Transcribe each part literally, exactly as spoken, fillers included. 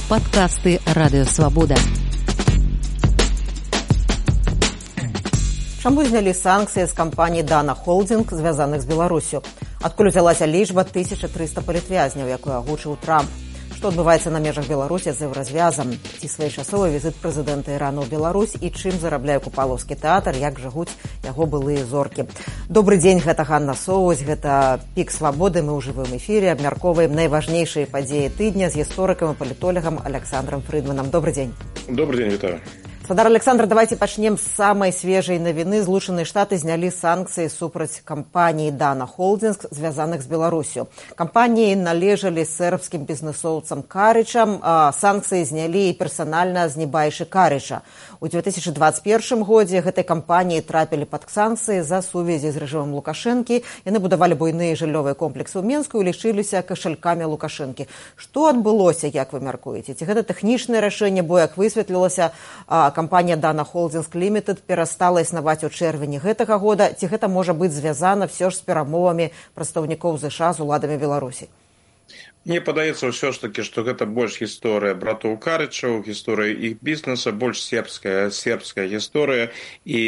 Падкасты Радыёвабода. Чаму знялі санкцыі з кампаніі Dana Holding, звязаных з Беларусю? Адкуль узялася лічба тысяча трыста палітвязняў, якую агучыў Трамп? Што адбываецца на межах Беларусі з еўразвязам? Ці своечасовы візіт прэзідэнта Ірану ў Беларусь і чым зарабляе Купалаўскі тэатр, як жывуць яго былыя зоркі? Добры дзень, гэта Ганна Соўваць, гэта Пік Свабоды, мы ў жывым эфіры абмяркоўваем найважнейшыя падзеі тыдня з гісторыкам і палітолагам Александром Фрыдманам. Добры дзень. Добрый день, вітаю. Спадар Александр, давайте пачнем з самай свежай навіны. Злучаныя Штаты знялі санкцыі супраць кампаніі Dana Holding, звязаных з Беларусю. Кампаніі належалі сербскім бізнесоўцам Карычам, а санкцыі знялі і персанальна з Небайшы Карыча. У две тысячи двадцать первом годзе гэтай кампаніі трапілі пад санкцыі за сувязі з рэжымам Лукашэнкі. Яны будавалі буйныя жыллёвыя комплексы ў Мінску і лічыліся кашалькамі Лукашэнкі. Што адбылося, як вы мяркуеце? Ці гэта тэхнічнае рашэнне, бо, як высветлілася, кампанія Dana Holding Limited перастала існаваць у чэрвені гэтага года. Ці гэта можа быць звязана все ж з перамовамі прадстаўнікоў ЗША з уладамі Беларусі? Мне падаецца ўсё ж такі, што гэта больш гісторыя братоў Карычаў, гісторыя іх бізнеса, больш сербская сербская гісторыя. І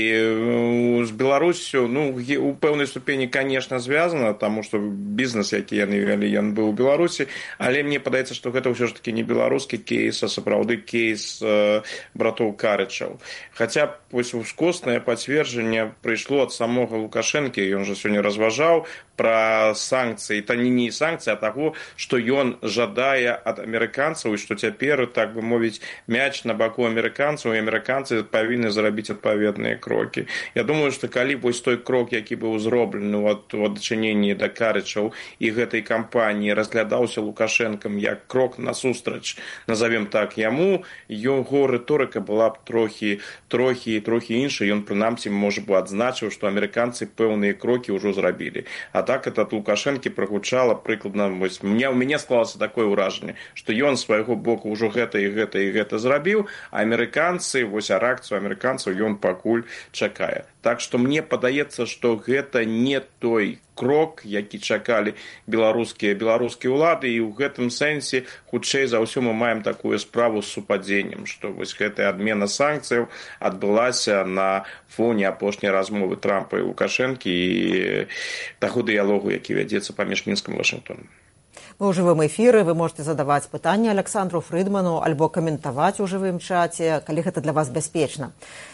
з Беларусю, ну, у пэўнай ступені, конечно, звязана, таму што бізнес, які яны вялі, ён быў у Беларусі, але мне падаецца, што гэта ўсё ж такі не беларускі кейс, а сапраўды кейс э, братоў Карычаў. Хаця вось ускоснае пацверджанне прыйшло ад самога Лукашэнкі, ён жа сёння разважаў пра санкцыі, та не не санкцыі, а таго, што ён жадае ад амерыканцаў, і што цяпер, так бы мовіць, мяч на баку амерыканцаў, і амерыканцы павінны зрабіць адпаведныя крокі. Я думаю, што калі вось той крок, які быў зроблены ў адчыненні да Карычаў і гэтай кампаніі, разглядаўся Лукашэнкам як крок насустрач, назовем так, яму, яго рыторыка была б трохі, трохі, трохі іншая. Ён, прынамсі, можа бы адзначыў, што амерыканцы пэўныя крокі ўжо зрабілі. А так это ад Лукашэнкі прагучала прыкладна, вось, мне, у мяне склалася такое ўражанне, што ён свайго боку ўжо гэта і гэта і гэта зрабіў, а амерыканцы, вось, а рэакцыю амерыканцаў ён пакуль чакае. Так што мне падаецца, што гэта не той крок, які чакалі беларускія беларускія ўлады, і ў гэтым сэнсе хутчэй за ўсё мы маем такую справу з супадзеннем, што вось гэтая адмена санкцыяў адбылася на фоне апошняй размовы Трампа і Лукашэнкі і таго дыялогу, які вядзецца паміж Мінскам і Вашынгтонам. Мы ў жывым эфіры, вы можете задаваць пытанні Александру Фрыдману альбо каментаваць у жывым чаце, калі гэта для вас бяспечна.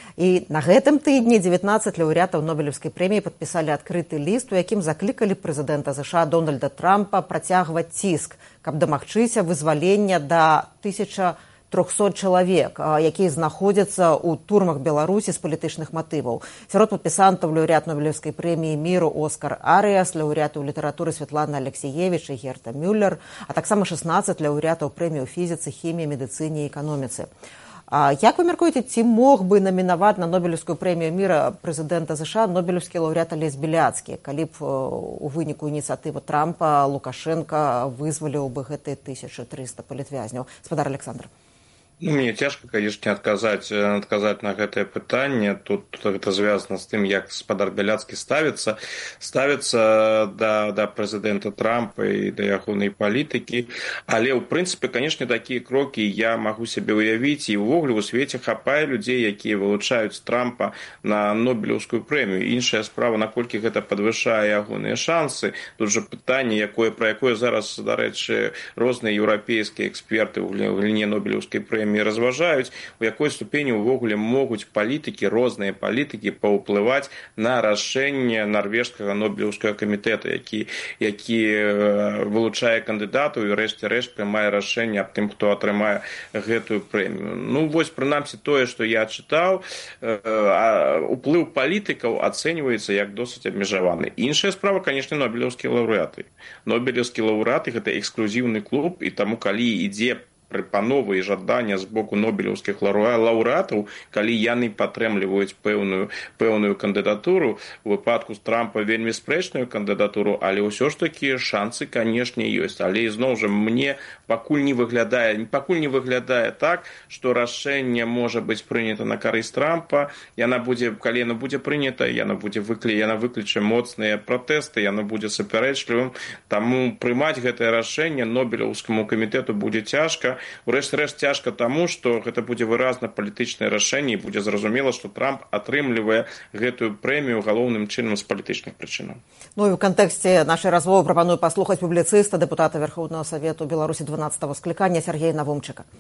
І на гэтым тыдні дзевятнаццаць лаўрэатаў Нобелеўскай прэміі падпісалі адкрыты ліст, у якім заклікалі прэзідэнта ЗША Дональда Трампа працягваць ціск, каб дамагчыся вызвалення да тысячы трохсот чалавек, якія знаходзяцца ў турмах Беларусі з палітычных матываў. Сярод падпісантаў лаўрэат Нобелеўскай прэміі міру Оскар Арыяс, лаўрэатаў літаратуры Святлана Алексіевіч і Герта Мюллер, а таксама шаснаццаць лаўрэатаў прэміі ў фізіцы, хіміі, медыцыне і эканоміцы. А як вы мяркуеце, ці мог бы намінаваць на Нобелеўскую прэмію міра прэзідэнта ЗША нобелеўскі лаўрэат Алесь Беляцкі, калі б у выніку ініцыятывы Трампа Лукашенка вызваліў бы гэтыя тысяча трыста палітвязняў? Спадар Александр. Ну, мне цяжка, конечно, адказаць, адказаць на гэтае пытанне. Тут гэта звязана з тым, як спадар Бяляцкі ставіцца, ставіцца да, да прэзідэнта Трампа і да ягонай палітыкі. Але, ў прынцыпе, конечно, такія крокі я магу сябе ўявіць, і ўвогуле ў свеце хапае людзей, якія вылучаюць Трампа на Нобелеўскую прэмію. Іншая справа, наколькі гэта падвышае ягоныя шансы. Тут жа пытанне, якое, пра якое зараз, дарэчы, розныя еўрапейскія эксперты ў галіне Нобелеўскай прэміі разважаюць, у якой ступені ўвогуле могуць палітыкі, розныя палітыкі паўплываць на рашэнне нарвежскага Нобелеўскага камітэта, які, які вылучае кандыдатаў і рэшце рэшт прымае рашэнне аб тым, хто атрымае гэтую прэмію. Ну, вось, прынамсі, тое, што я чытаў, уплыў палітыкаў ацэньваецца як досыць абмежаваны. Іншая справа, конечно, нобелеўскія лаўрэаты. Нобелеўскія лаўрэаты – гэта эксклюзіўны клуб, і таму, калі ідзе прапановы і жадання з боку нобелеўскіх лаўрэатаў, калі яны падтрымліваюць пэўную, пэўную кандыдатуру, у выпадку з Трампа вельмі спрэчную кандыдатуру, але ўсё ж такі шансы, канешне, ёсць. Але ізноў жа мне пакуль не выглядае, пакуль не выглядае так, што рашэнне можа быць прынята на карысць Трампа, яна будзе, калі яна будзе прынята, яна будзе выклі, яна выкліча моцныя пратэсты, яна будзе супярэчлівым, таму прымаць гэтае рашэнне нобелеўскаму камітэту будзе цяжка. Урэшце рэшт цяжка таму, што гэта будзе выразна палітычнае рашэнне і будзе зразумела, што Трамп атрымлівае гэтую прэмію галоўным чынам з палітычных прычынаў. Ну і ў кантэксце нашай размовы прапаную паслухаць публіцыста, дэпутата Верхоўнага Савету Беларусі дванаццатага склікання Сергея Навумчыка.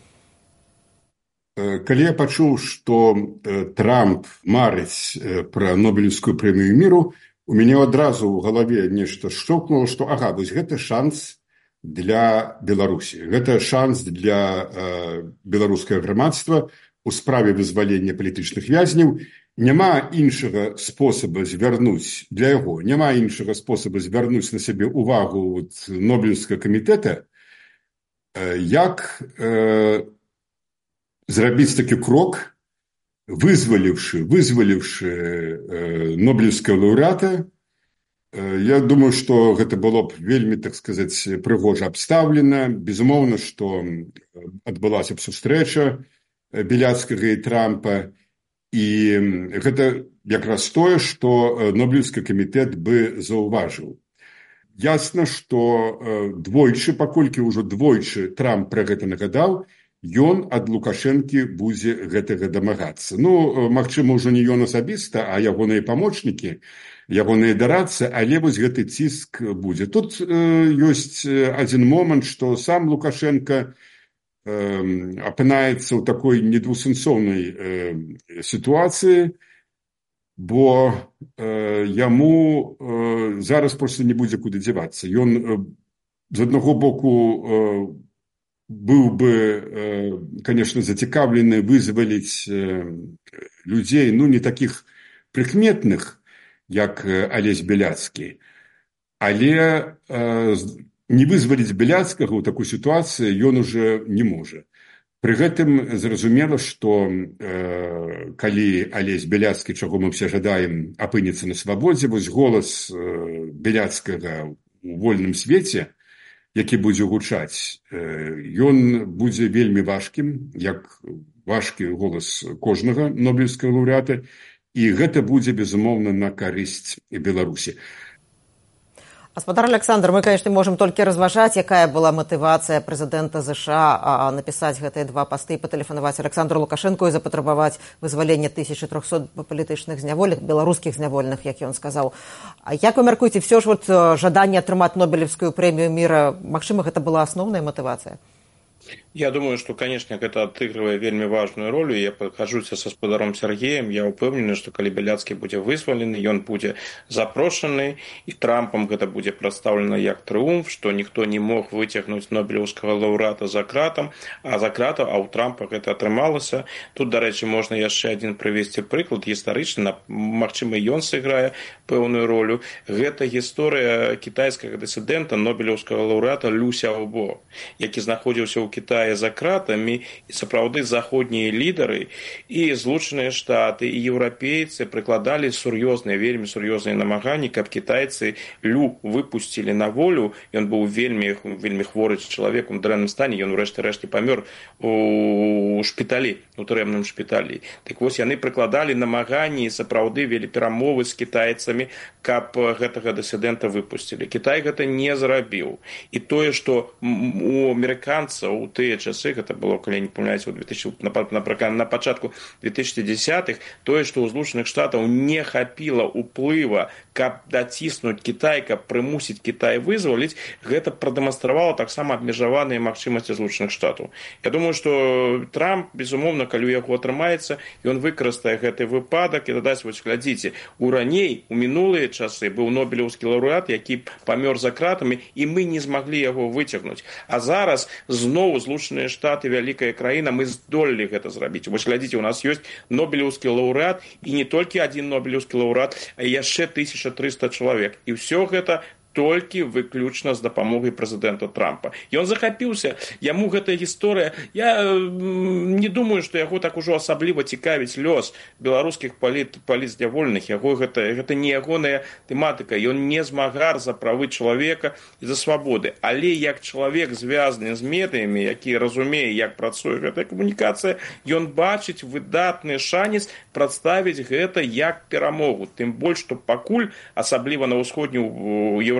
Калі я пачуў, што Трамп марыць пра Нобелеўскую прэмію міру, у мяне адразу ў галаве нешта шчокнула, што ага, вось гэта шанс для Беларусі. Гэта шанс для э, беларускага грамадства у справе вызвалення палітычных вязняў. Няма іншага спосаба звярнуць для яго, няма іншага спосаба звярнуць на сябе увагу от Нобелеўскага камітэта, э, як э, зрабіць такі крок, вызваліўшы, вызваліўшы э, Нобелеўскага лаўрэата. Э, я думаю, што гэта было б вельмі, так сказаць, прыгожа абстаўлена. Безумоўна, што адбылася б сустрэча Беляцкага і Трампа. І гэта якраз тое, што Нобелеўскі камітэт бы заўважыў. Ясна, што двойчы, паколькі ўжо двойчы Трамп пра гэта нагадаў, ён ад Лукашэнкі будзе гэтага дамагацца. Ну, магчыма, ўжо не ён асабіста, а ягоныя памочнікі, ягоныя дарадцы, але вось гэты ціск будзе. Тут э, ёсць адзін момант, што сам Лукашенка э, апынаецца ў такой недвусэнсоўнай э, сітуацыі, бо э, яму э, зараз проста не будзе куды дзявацца. Ён э, з аднаго боку э, быў бы, конечно, зацікаўлены вызваліць людзей, ну, не такіх прыкметных, як Алесь Беляцкі, але не вызваліць Беляцкага ў такой сітуацыі ён уже не можа. Пры гэтым зразумела, што калі Алесь Беляцкі, чаго мы все жадаем, апынецца на свабодзе, вось голас Беляцкага ў вольным свеце, які будзе гучаць, ён будзе вельмі важкім, як важкі голас кожнага Нобелеўскага лаўрэата, і гэта будзе, безумоўна, на карысць Беларусі. Гаспадар Александр, мы, конечно, можем толькі разважаць, якая была матывацыя прэзідэнта ЗША напісаць гэтыя два пасты, патэлефанаваць Александру Лукашэнку і запатрабаваць вызвалення тысячы трохсот палітычных зняволеных, беларускіх зняволеных, як ён сказаў. А як вы мяркуеце, все ж вот жаданне атрымаць Нобелеўскую прэмію міра, магчыма, гэта была асноўная матывацыя? Я думаю, что, конечно, это отыгрывает вельми важную роль. Я похожусь с господаром Сергеем. Я упевнены, что когда Беляцкий будет вызволены, он будет запрошенный, и Трампом это будет представлено как триумф, что никто не мог вытягнуть Нобелевского лауреата за кратом, а за кратом, а у Трампа это отрымалось. Тут, до речі, можно еще один привести приклад исторично, махчима и он сыграет певную роль. Это история китайского диссидента, Нобелевского лауреата Лю Сяобо, який знаходился у Китая за кратами, і сапраўды заходнія лідары і Злучаныя Штаты, і еўрапейцы прыкладалі сур'ёзныя, вельмі сур'ёзныя намаганні, каб кітайцы Лю выпусцілі на волю. Ён быў вельмі, вельмі хворы чалавек у дрэнным стане, ён урэшце рэшце памёр у шпіталі, у турэмным шпіталі. Так вось яны прыкладалі намаганні і сапраўды вялі перамовы з кітайцамі, каб гэтага дысідэнта выпусцілі. Кітай гэта не зрабіў. І тое, што у амерыканцаў у тыя часы, гэта было, калі не памыляюся, на, на, на пачатку две тысячи десятых, тое, што ў Злучаных Штатаў не хапіла ўплыва, каб даціснуць Кітай, каб прымусіць Кітай вызваліць, гэта прадэманстравала таксама абмежаваныя магчымасці Злучаных Штатаў. Я думаю, што Трамп, безумоўна, калі ў яго атрымаецца, ён выкарыстае гэты выпадак і дадаць, вось глядзіце, у раней, у мінулыя часы быў Нобелеўскі лаўрэат, які памёр за кратамі, і мы не змаглі яго выцягнуць. А зараз зноў Злучаныя Штаты, вялікая краіна, мы здолелі гэта зрабіць. Вось глядзіце, у нас ёсць Нобелеўскі лаўрэат, і не толькі адзін Нобелеўскі лаўрэат, а яшчэ тысяча трыста чалавек. І ўсё гэта толькі выключна з дапамогай прэзідэнта Трампа. Ён захапіўся, яму гэтая гісторыя, я не думаю, што яго так ужо асабліва цікавіць лёс беларускіх паліт, палітзняволеных, яго гэта, гэта не ягоная тэматыка, ён не змагар за правы чалавека і за свабоды, але як чалавек звязаны з медыямі, які разумее, як працуе гэтая камунікацыя, ён бачыць выдатны шанец прадставіць гэта як перамогу, тым больш, што пакуль, асабліва на ўсходнюю Еўропу,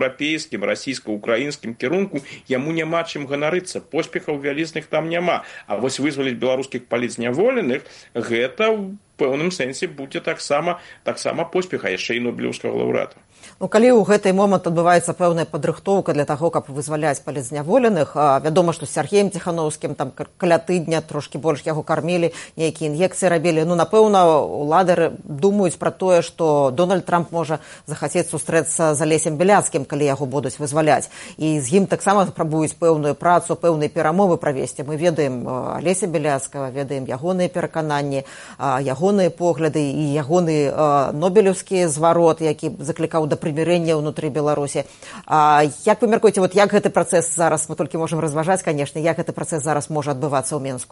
еўрапейскім, расійска-украінскім кірунку яму няма чым ганарыцца. Поспехаў вялізных там няма. А вось вызваліць беларускіх палітзняволеных гэта ў пэўным сэнсе будзе таксама таксама поспех, а яшчэ і нобелеўскага лаўрэата. Ну, калі ў гэты момант адбываецца пэўная падрыхтоўка для таго, каб вызваляць палітзняволеных, вядома, што з Сяргеем Ціхановскім там каля тыдня трошкі больш яго кармілі, нейкія ін'екцыі рабілі. Ну, напэўна, уладары думаюць пра тое, што Дональд Трамп можа захацець сустрэцца з Алесем Беляцкім, калі яго будуць вызваляць. І з ім таксама спрабуюць пэўную працу, пэўныя перамовы правесці. Мы ведаем Алеся Беляцкага, ведаем ягоныя перакананні, ягоныя погляды і ягоны нобелеўскі зварот, які заклікаў да прымірэння ўнутры Беларусі. А як вы мяркуеце, вот як гэты працэс зараз, мы толькі можам разважаць, канешне, як гэты працэс зараз можа адбывацца ў Менску?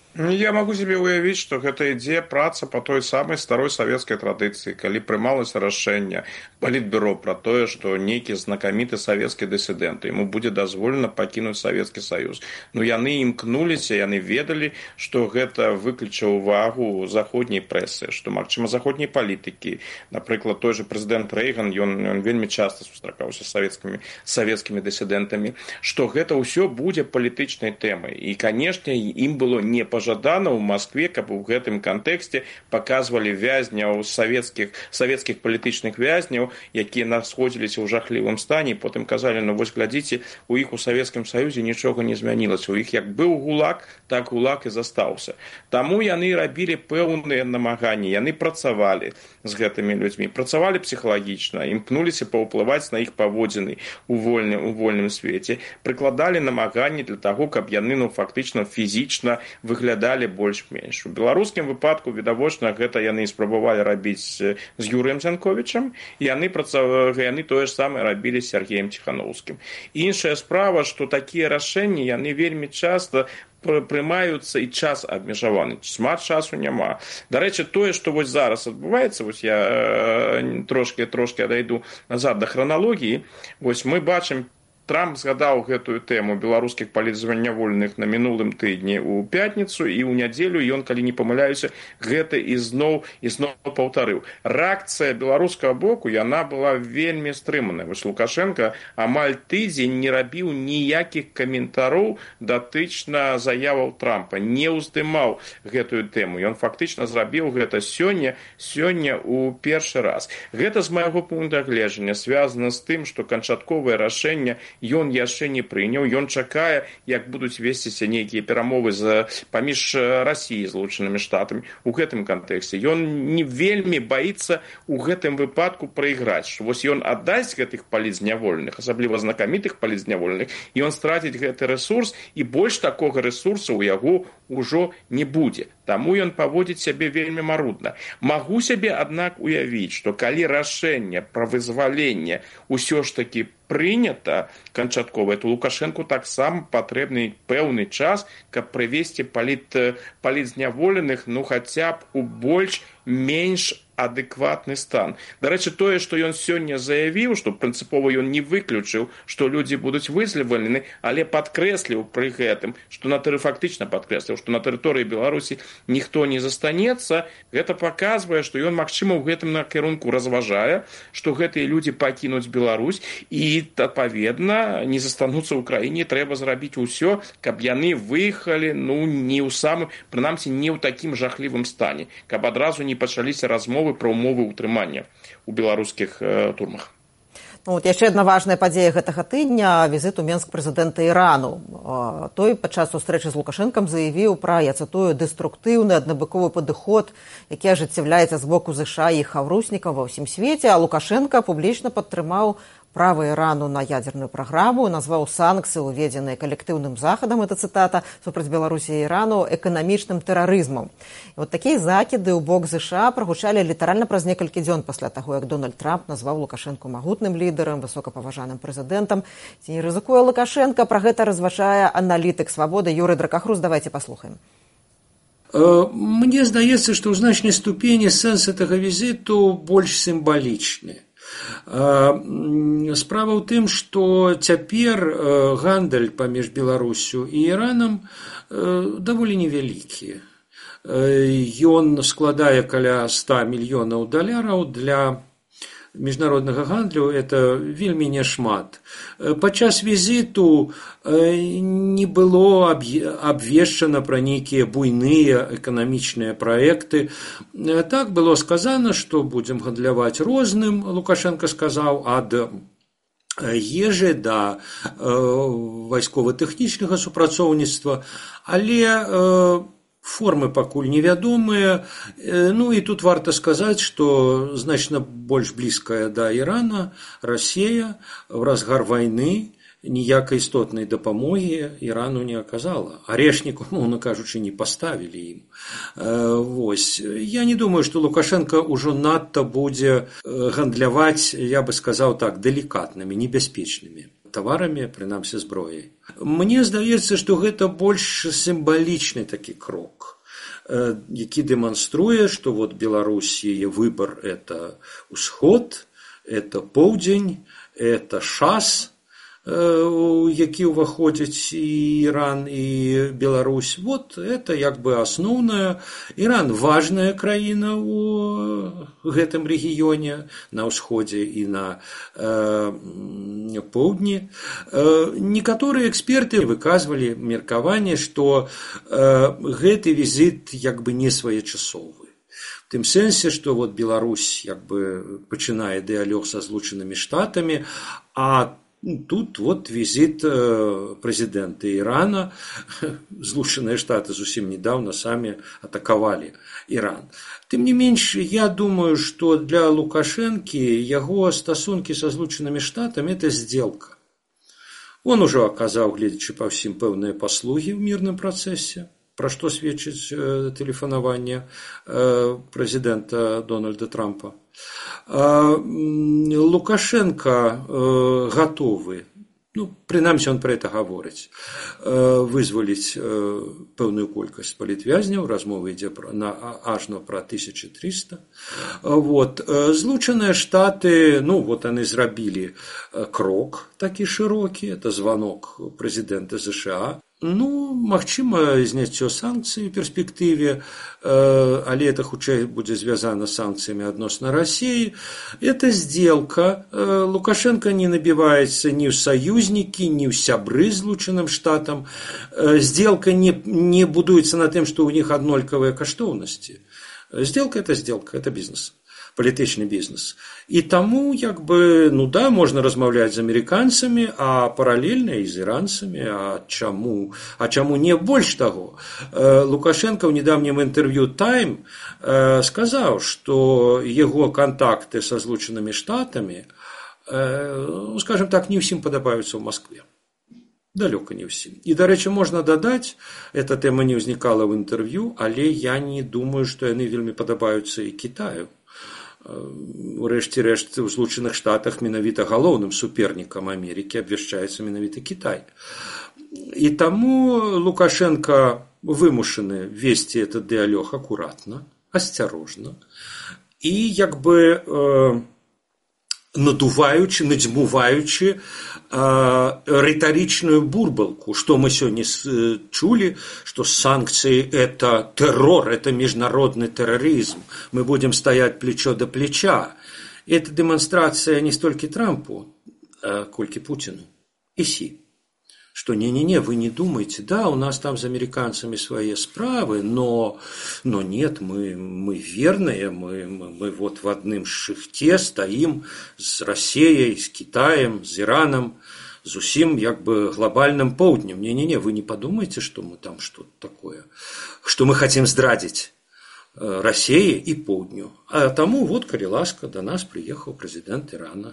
Я могу себе уявіць, што гэта ідзе праца па той самай старой савецкай традыцыі, калі прымалася рашэнне палітбюро пра тое, што нейкі знакаміты савецкі дысідэнт, яму будзе дазволена пакінуць Савецкі Саюз. Ну, яны імкнуліся, яны ведалі, што гэта выкліча ўвагу заходняй прэсы, што, магчыма, заходняй палітыкі. Напрыклад, той же прэзідэнт Рэйган, ён, ён вельмі часта сустракаўся з савецкімі, савецкімі дысідэнтамі, што гэта ўсё будзе палітычнай тэмай. І, канешне, ім было не пажадана жадана ў Маскве, каб у гэтым кантэксце паказвалі вязняў савецкіх савецкіх палітычных вязняў, якія насходзіліся ў жахлівым стане, і потым казалі, ну вось глядзіце, у іх у Савецкім Саюзе нічога не змянілася. У іх як быў гулаг, так гулаг і застаўся. Таму яны рабілі пэўныя намаганні, яны працавалі з гэтымі людзьмі, працавалі псіхалагічна, імкнуліся паўплываць на іх паводзіны ў вольным, у вольным свеце, прыкладалі намаганні для таго, каб яны ну фактычна фізічна выглядалі больш-менш. У беларускім выпадку, відавочна, гэта яны спрабавалі рабіць з Юрыем Зянковічам, і яны, працав... яны тое ж самае рабілі з Сяргеем Ціхановскім. Іншая справа, што такія рашэнні, яны вельмі часта прымаюцца і час абмежаваны. Шмат часу няма. Дарэчы, тое, што вось зараз адбываецца, вось я э, трошки, трошки адайду назад да храналогіі, вось мы бачым, Трамп згадаў гэтую тэму беларускіх палітзняволеных на мінулым тыдні ў пятніцу, і ў нядзелю ён, калі не памыляюся, гэта ізноў ізноў паўтарыў. Рэакцыя беларускага боку, яна была вельмі стрыманая. Вось Лукашенко амаль тыдзень не рабіў ніякіх каментароў датычна заяваў Трампа, не ўздымаў гэтую тэму. Ён фактычна зрабіў гэта сёння, сёння ў першы раз. Гэта з майго пункта гледжання звязана з тым, што канчатковае рашэнне ён яшчэ не прыняў, ён чакае, як будуць весціся нейкія перамовы з, паміж Расіяй і Злучанымі Штатамі у гэтым кантэксце. Ён не вельмі баіцца у гэтым выпадку прайграць, што вось ён аддасць гэтых палітзняволеных, асабліва знакамітых палітзняволеных, і ён страціць гэты рэсурс, і больш такога рэсурсу ў яго ўжо не будзе. Таму ён паводзіць сябе вельмі марудна. Магу сябе, аднак, уявіць, што калі рашэнне пра вызваленне ўсё ж такі прынята канчатковае, то Лукашэнку таксама патрэбны пэўны час, каб прывесці паліт, палітзняволеных, ну хаця б у больш-менш адэкватны стан. Дарэчы, тое, што ён сёння заявіў, што прынцыпова ён не выключыў, што людзі будуць вызвалены, але падкрэсліў пры гэтым, што на тэры фактычна падкрэсліў, што на тэрыторыі Беларусі ніхто не застанецца, гэта паказвае, што ён, магчыма, ў гэтым накірунку разважае, што гэтыя людзі пакінуць Беларусь, і, адпаведна, не застануцца ў краіне, трэба зрабіць усё, каб яны выехалі, ну, не ў самым, прынамсі, не ў такім жахлівым стане, каб адразу не пачаліся размовы пра ўмовы ўтрымання ў беларускіх э, турмах. Ну, вот яшчэ адна важная падзея гэтага тыдня – візіт у Менск прэзідэнта Ірану. Той падчас сустрэчы з Лукашэнкам заявіў пра, я цытую, дэструктыўны аднабаковы падыход, які ажыццяўляецца з боку ЗША і іх хаўруснікаў ва ўсім свеце, а Лукашэнка публічна падтрымаў права Ірану на ядзерную праграму, назваў санкцыі, уведзеныя калектыўным захадам, это цытата, супраць Беларусі і Ірану, эканамічным тэрарызмам. І вот такія закіды ў бок ЗША прагучалі літаральна праз некалькі дзён пасля таго, як Дональд Трамп назваў Лукашэнку магутным лідарам, высокапаважаным прэзідэнтам. Ці не рызыкуе Лукашэнка, пра гэта разважае аналітык «Свабоды» Юрый Дракахрус. Давайте паслухаем. Мне здаецца, што ў значнай ступені сэнс гэтага візіту больш сімвалічны. Справа ў тым, што цяпер гандаль паміж Беларусю і Іранам даволі невялікі. Ён складае каля ста мільёнаў даляраў для міжнароднага гандлю это вельмі няшмат. Падчас візіту не было абвешчана пра нейкія буйныя эканамічныя праекты. Так было сказано, што будзем гандляваць розным, Лукашенко сказаў, ад ежы да вайскова-тэхнічнага супрацоўніцтва, але формы пакуль невядомыя. Ну і тут варта сказаць, што значна больш блізкая да Ірана Расія в разгар вайны ніякай істотнай дапамогі Ірану не аказала. Арешнік, умоўна кажучы, не паставілі ім. Вось. Я не думаю, што Лукашенко ўжо надта будзе гандляваць, я бы сказаў так, далікатнымі, небяспечнымі таварамі, прынамсі зброяй. Мне здаецца, што гэта больш сімвалічны такі крок, які дэманструе, што вот Беларусь, яе выбар – это ўсход, это поўдзень, это шас, які ўваходзяць і Іран, і Беларусь. Вот это як бы асноўная. Іран важная краіна ў гэтым рэгіёне, на ўсходзе і на э, поўдні. Э, некаторыя эксперты выказвалі меркаванне, што э, гэты візіт як бы не своечасовы. В тым сэнсе, што вот Беларусь як бы пачынае дыялог са Злучанымі Штатамі, а тут вот визит президента Ирана. Злучаныя Штаты зусім недавно сами атаковали Иран. Тым не менш, я думаю, что для Лукашенко яго стасункі са Злучанымі Штатамі это сделка. Он уже оказаў, гледзячы па ўсім, пэўныя паслугі ў мірным працэсе, пра што сведчыць тэлефанаванне прэзідэнта Дональда Трампа. Лукашенко готовы, ну, прынамсі он пра гэта гаворыць, вызваліць пэўную колькасць палітвязняў, размова ідзе на ажно пра тысячу трыста. Вот. Злучаныя Штаты, ну, вот яны зрабілі крок такі шырокі, это званок прэзідэнта США. Ну, магчыма, зняццё санкцый у перспектыве, але это хутчэй будзе звязана з санкцыямі адносна Расіі. Это сделка. Лукашенко не набіваецца ні ў саюзнікі, ні ў сябры Злучаным Штатам. Сделка не, не будуецца на тым, што ў них аднолькавыя каштоўнасці. Сделка – это сделка, это бізнес. Палітычны бізнес. І таму, як бы, ну да, можна размаўляць з амерыканцамі, а паралельна і з іранцамі, а чаму, а чаму не больш таго. Лукашенко ў недавнім інтэрв'ю Time сказаў, што яго кантакты са Злучанымі Штатамі, ну, скажем так, не ўсім падабаюцца ў Маскве. Далёка не ўсім. І, дарэчы, можна дадаць, эта тэма не ўзнікала ў інтэрв'ю, але я не думаю, што яны вельмі падабаюцца і Кітаю. Урэшце рэшт, у Злучаных Штатах менавіта галоўным супернікам Амерыкі абвяшчаецца менавіта Кітай. І таму Лукашенко вымушаны весці этот дыялог акуратна, асцярожна і як бы э, надуваючы, надзьмуваючы э, рытарычную бурбалку, што мы сёння чулі, што санкцыі – это тэрор, это міжнародны тэрарызм, мы будем стоять плечо до плеча. Это дэманстрацыя не столькі Трампу, а колькі Путину і Сі. Что не-не-не, вы не думайте, да, у нас там с американцами свои справы, но, но нет, мы, мы верные, мы, мы, мы вот в одном шихте стоим с Россией, с Китаем, с Ираном, с усім, як бы, глобальным поўднем. Не-не-не, вы не подумайте, что мы там что-то такое, что мы хотим здрадить России и поўдню. А тому вот, калі ласка, до нас приехал президент Ирана.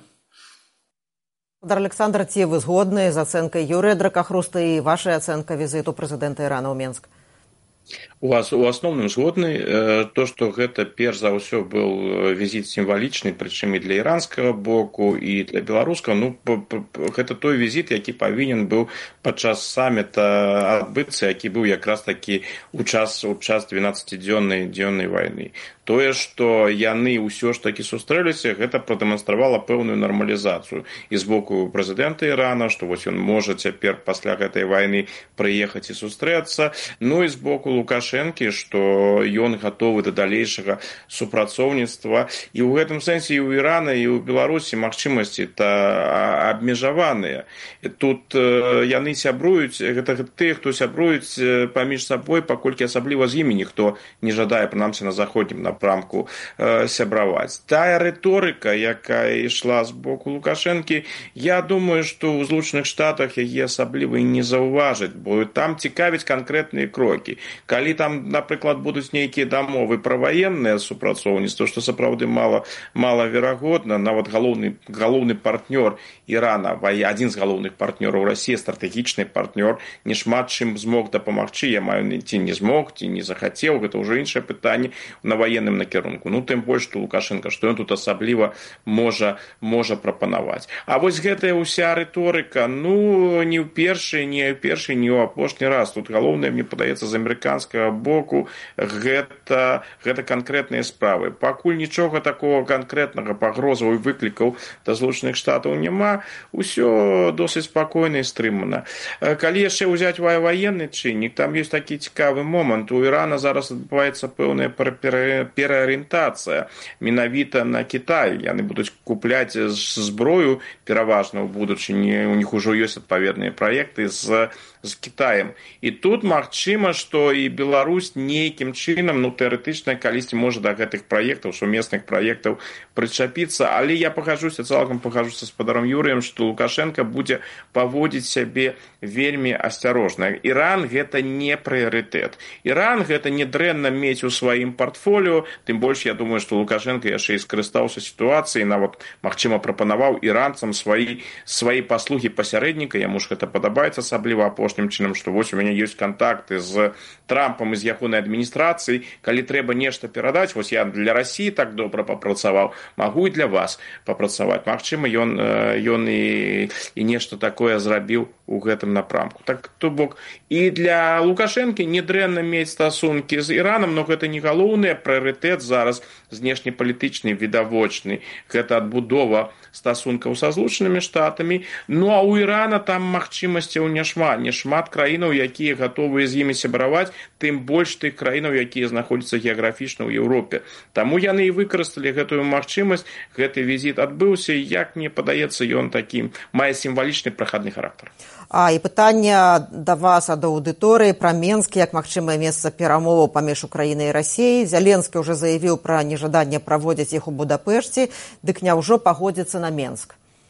Александр, ці вы згодны з ацэнкай Юрыя Дракахруста і вашай ацэнкай візіту прэзідэнта Ірана ў Менск? У вас у асноўным згодны. То, што гэта перш за ўсё быў візіт сімвалічны, прычым і для іранскага боку, і для беларускага, ну, гэта той візіт, які павінен быў падчас саміта адбыцца, які быў якраз такі у час, у час двенаццацідзённай дзённай вайны. Тое, што яны ўсё ж такі сустрэліся, гэта прадэманстравала пэўную нармалізацыю і з боку прэзідэнта Ірана, што вось ён можа цяпер пасля гэтай вайны прыехаць і сустрэцца, ну і з боку Лукашэнкі, што ён гатовы да далейшага супрацоўніцтва. І ў гэтым сэнсе і ў Ірана, і ў Беларусі магчымасці та абмежаваныя. Тут яны сябруюць, гэта тыя, хто сябруюць паміж сабой, паколькі асабліва з імі ніхто не жадае, прынамсі на заходнім напрамку, сябраваць. Тая рыторыка, якая ішла з боку Лукашэнкі, я думаю, што ў Злучаных Штатах яе асабліва і не заўважыць, бо там цікавяць канкрэтныя крокі. Калі там, напрыклад, будуць нейкія дамовы пра ваеннае супрацоўніцтва, што сапраўды мала, малаверагодна, нават галоўны, галоўны партнёр Ірана, адзін з галоўных партнёраў Расіі, стратэгічны партнёр, не шмат чым змог дапамагчы, я маю ці не змог, ці не захацеў, гэта ўжо іншае пытанне на ваенным накірунку. Ну, тым больш, што Лукашенко, што ён тут асабліва можа, можа прапанаваць. А вось гэтая ўся рыторыка, ну, не ў першы, не ў першы, не ў апошні раз. Тут галоўнае, мне падаецца, з амерыканскага боку, гэта, гэта канкрэтныя справы. Пакуль нічога такого канкрэтнага пагрозаў і выклікаў да Злучаных Штатаў няма, усё досыць спакойна і стрымана. Калі яшчэ ўзяць ваенны чыннік, там ёсць такі цікавы момант. У Ірана зараз адбываецца пэўная пераарыентацыя менавіта на Кітай. Яны будуць купляць зброю пераважна ў будучыні, у них ужо ёсць адпаведныя праекты з з Кітаем. І тут магчыма, што і Беларусь нейкім чынам, ну, тэарэтычна, калісьці можа да гэтых праектаў, сумесных праектаў прычапіцца, але я пагажуся, цалкам пагажуся з спадаром Юрыем, што Лукашенко будзе паводзіць сябе вельмі асцярожна. Іран гэта не прыярытэт. Іран гэта не дрэнна мець у сваім партфоліо, тым больш, я думаю, што Лукашенко яшчэ і скарыстаўся сітуацыяй, нават, магчыма, прапанаваў іранцам сваі, сваі паслугі пасярэдніка, яму ж гэта падабаецца, асабліва апошні чынам, што вось у мяне ёсць кантакты з Трампам і з ягонай адміністрацыяй, калі трэба нешта перадаць, вось я для Расіі так добра папрацаваў, магу і для вас папрацаваць. Магчыма, ён, ён і, і нешта такое зрабіў у гэтым напрамку. Так, то бок, і для Лукашэнкі не дрэнна мець стасункі з Іранам, но гэта не галоўны прыярытэт зараз знешнепалітычны, відавочны. Гэта адбудова стасункаў са Злучанымі Штатамі. Ну, а ў Ірана там магчымасцяў няшмат, не шмат краінаў, якія гатовыя з імі сябраваць, тым больш тых краінаў, якія знаходзяцца геаграфічна ў Еўропе. Таму яны і выкарысталі гэтую магчымасць, гэты візіт адбыўся, і, як мне падаецца, ён такі мае сімвалічны прахадны характар. А і пытанне да вас ад аўдыторыі пра Менск як магчымае месца перамоваў паміж Украінай і Расіяй. Зяленскі ўжо заявіў пра нежаданне праводзіць іх у Будапешце, дык няўжо пагодзіцца на Менск?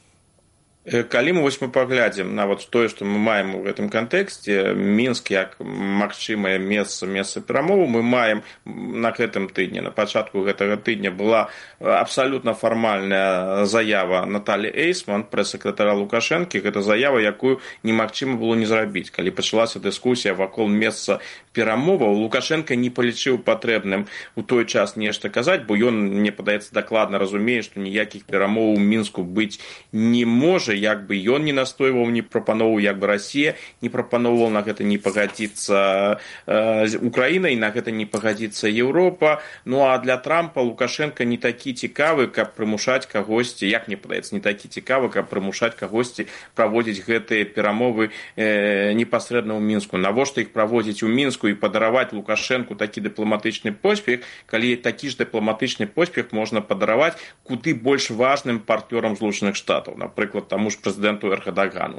Калі мы вось мы паглядзім нават тое, што мы маем у гэтым кантэксце, Мінск як магчымае месца месца перамоваў, мы маем на гэтым тыдні, на пачатку гэтага тыдня была абсалютна фармальная заява Наталі Эйсман, прэс-сакратара Лукашэнкі. Гэта заява, якую немагчыма было не зрабіць. Калі пачалася дыскусія вакол месца перамоваў, Лукашенко не палічыў патрэбным у той час нешта казаць, бо ён, мне падаецца, дакладна разумее, што ніякіх перамоваў у Мінску быць не можа. Як бы ён не настойваў, не прапановаў, як бы Расія не прапановала, на гэта не пагадзіцца э, Украіна, і на гэта не пагадзіцца Еўропа. Ну, а для Трампа Лукашенко не такі цікавы, каб прымушаць кагосьці, як мне падаецца, не такі цікавы, каб прымушаць кагосьці праводзіць гэтыя перамовы э, непасрэдна ў Мінску. Навошта іх праводзіць у Мінску і падараваць Лукашенку такі дыпламатычны поспех, калі такі ж дыпламатычны поспех можна падараваць куды больш важным партнёрам Злучаных Штатаў, напрыклад, таму ж прэзідэнту Эрдагану,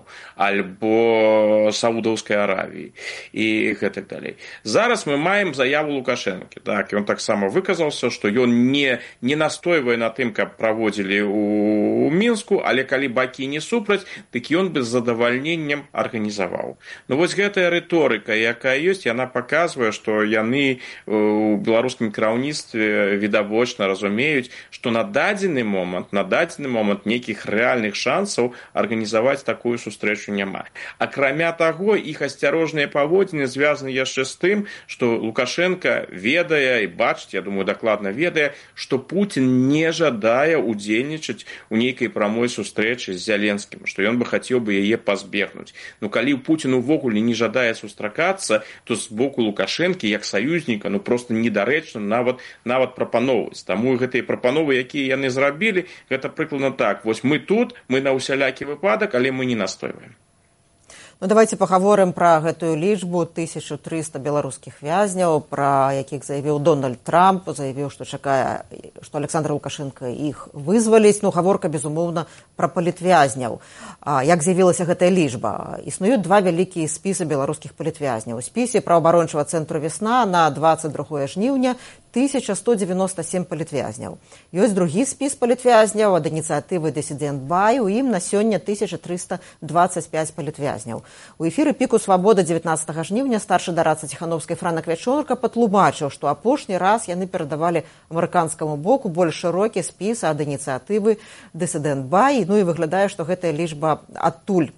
альбо Саудаўскай Аравіі і гэтак далей. Зараз мы маем заяву Лукашэнкі. Так, ён таксама выказаўся, што ён не, не настойвае на тым, каб праводзілі ў Мінску, але калі бакі не супраць, дык ён бы з задавальненнем арганізаваў. Ну вось гэтая рыторыка, якая ёсць, яна паказвае, што яны у беларускім кіраўніцтве відавочна разумеюць, што на дадзены момант, на дадзены момант нейкіх рэальных шансаў арганізаваць такую сустрэчу няма. Акрамя таго, іх асцярожныя паводзіны звязаны яшчэ з тым, што Лукашенко ведае і бачыць, я думаю, дакладна ведае, што Пуцін не жадае удзельнічаць у нейкай прамой сустрэчы з Зяленскім, што ён бы хацеў бы яе пазбегнуць. Ну, калі Пуцін увогуле не жадае сустракацца, то з боку Лукашэнкі, як саюзніка, ну, проста недарэчна нават, нават прапаноўваць. Таму гэтыя прапановы, якія яны зрабілі, гэта прыкладна так. Вось мы тут, мы на ўсялякі выпадак, але мы не настойваем. Ну, давайте пагаворым пра гэтую лічбу тысяча трыста беларускіх вязняў, пра якіх заявіў Дональд Трамп, заявіў, што чакае, што Александр Лукашенко іх вызваліць. Ну, гаворка, безумоўна, пра палітвязняў. А, як з'явілася гэтая лічба? Існуюць два вялікія спісы беларускіх палітвязняў. У спісе праваабарончага цэнтру «Весна» на двадцать другое жніўня тысяча сто девяносто семь палітвязняў. Ёсць другі спіс палітвязняў ад ініцыятывы «Дысідэнт Бай», у ім на сёння тысяча трыста двадцать пять палітвязняў. У эфіры «Піку Свабода» дзевятнаццатага жніўня старшы дарадца Ціхановскай Франак Вячорка патлумачыў, што апошні раз яны перадавалі амерыканскаму боку больш шырокі спіс ад ініцыятывы «Дысідэнт Бай», ну і выглядае, што гэтая лічба адтуль.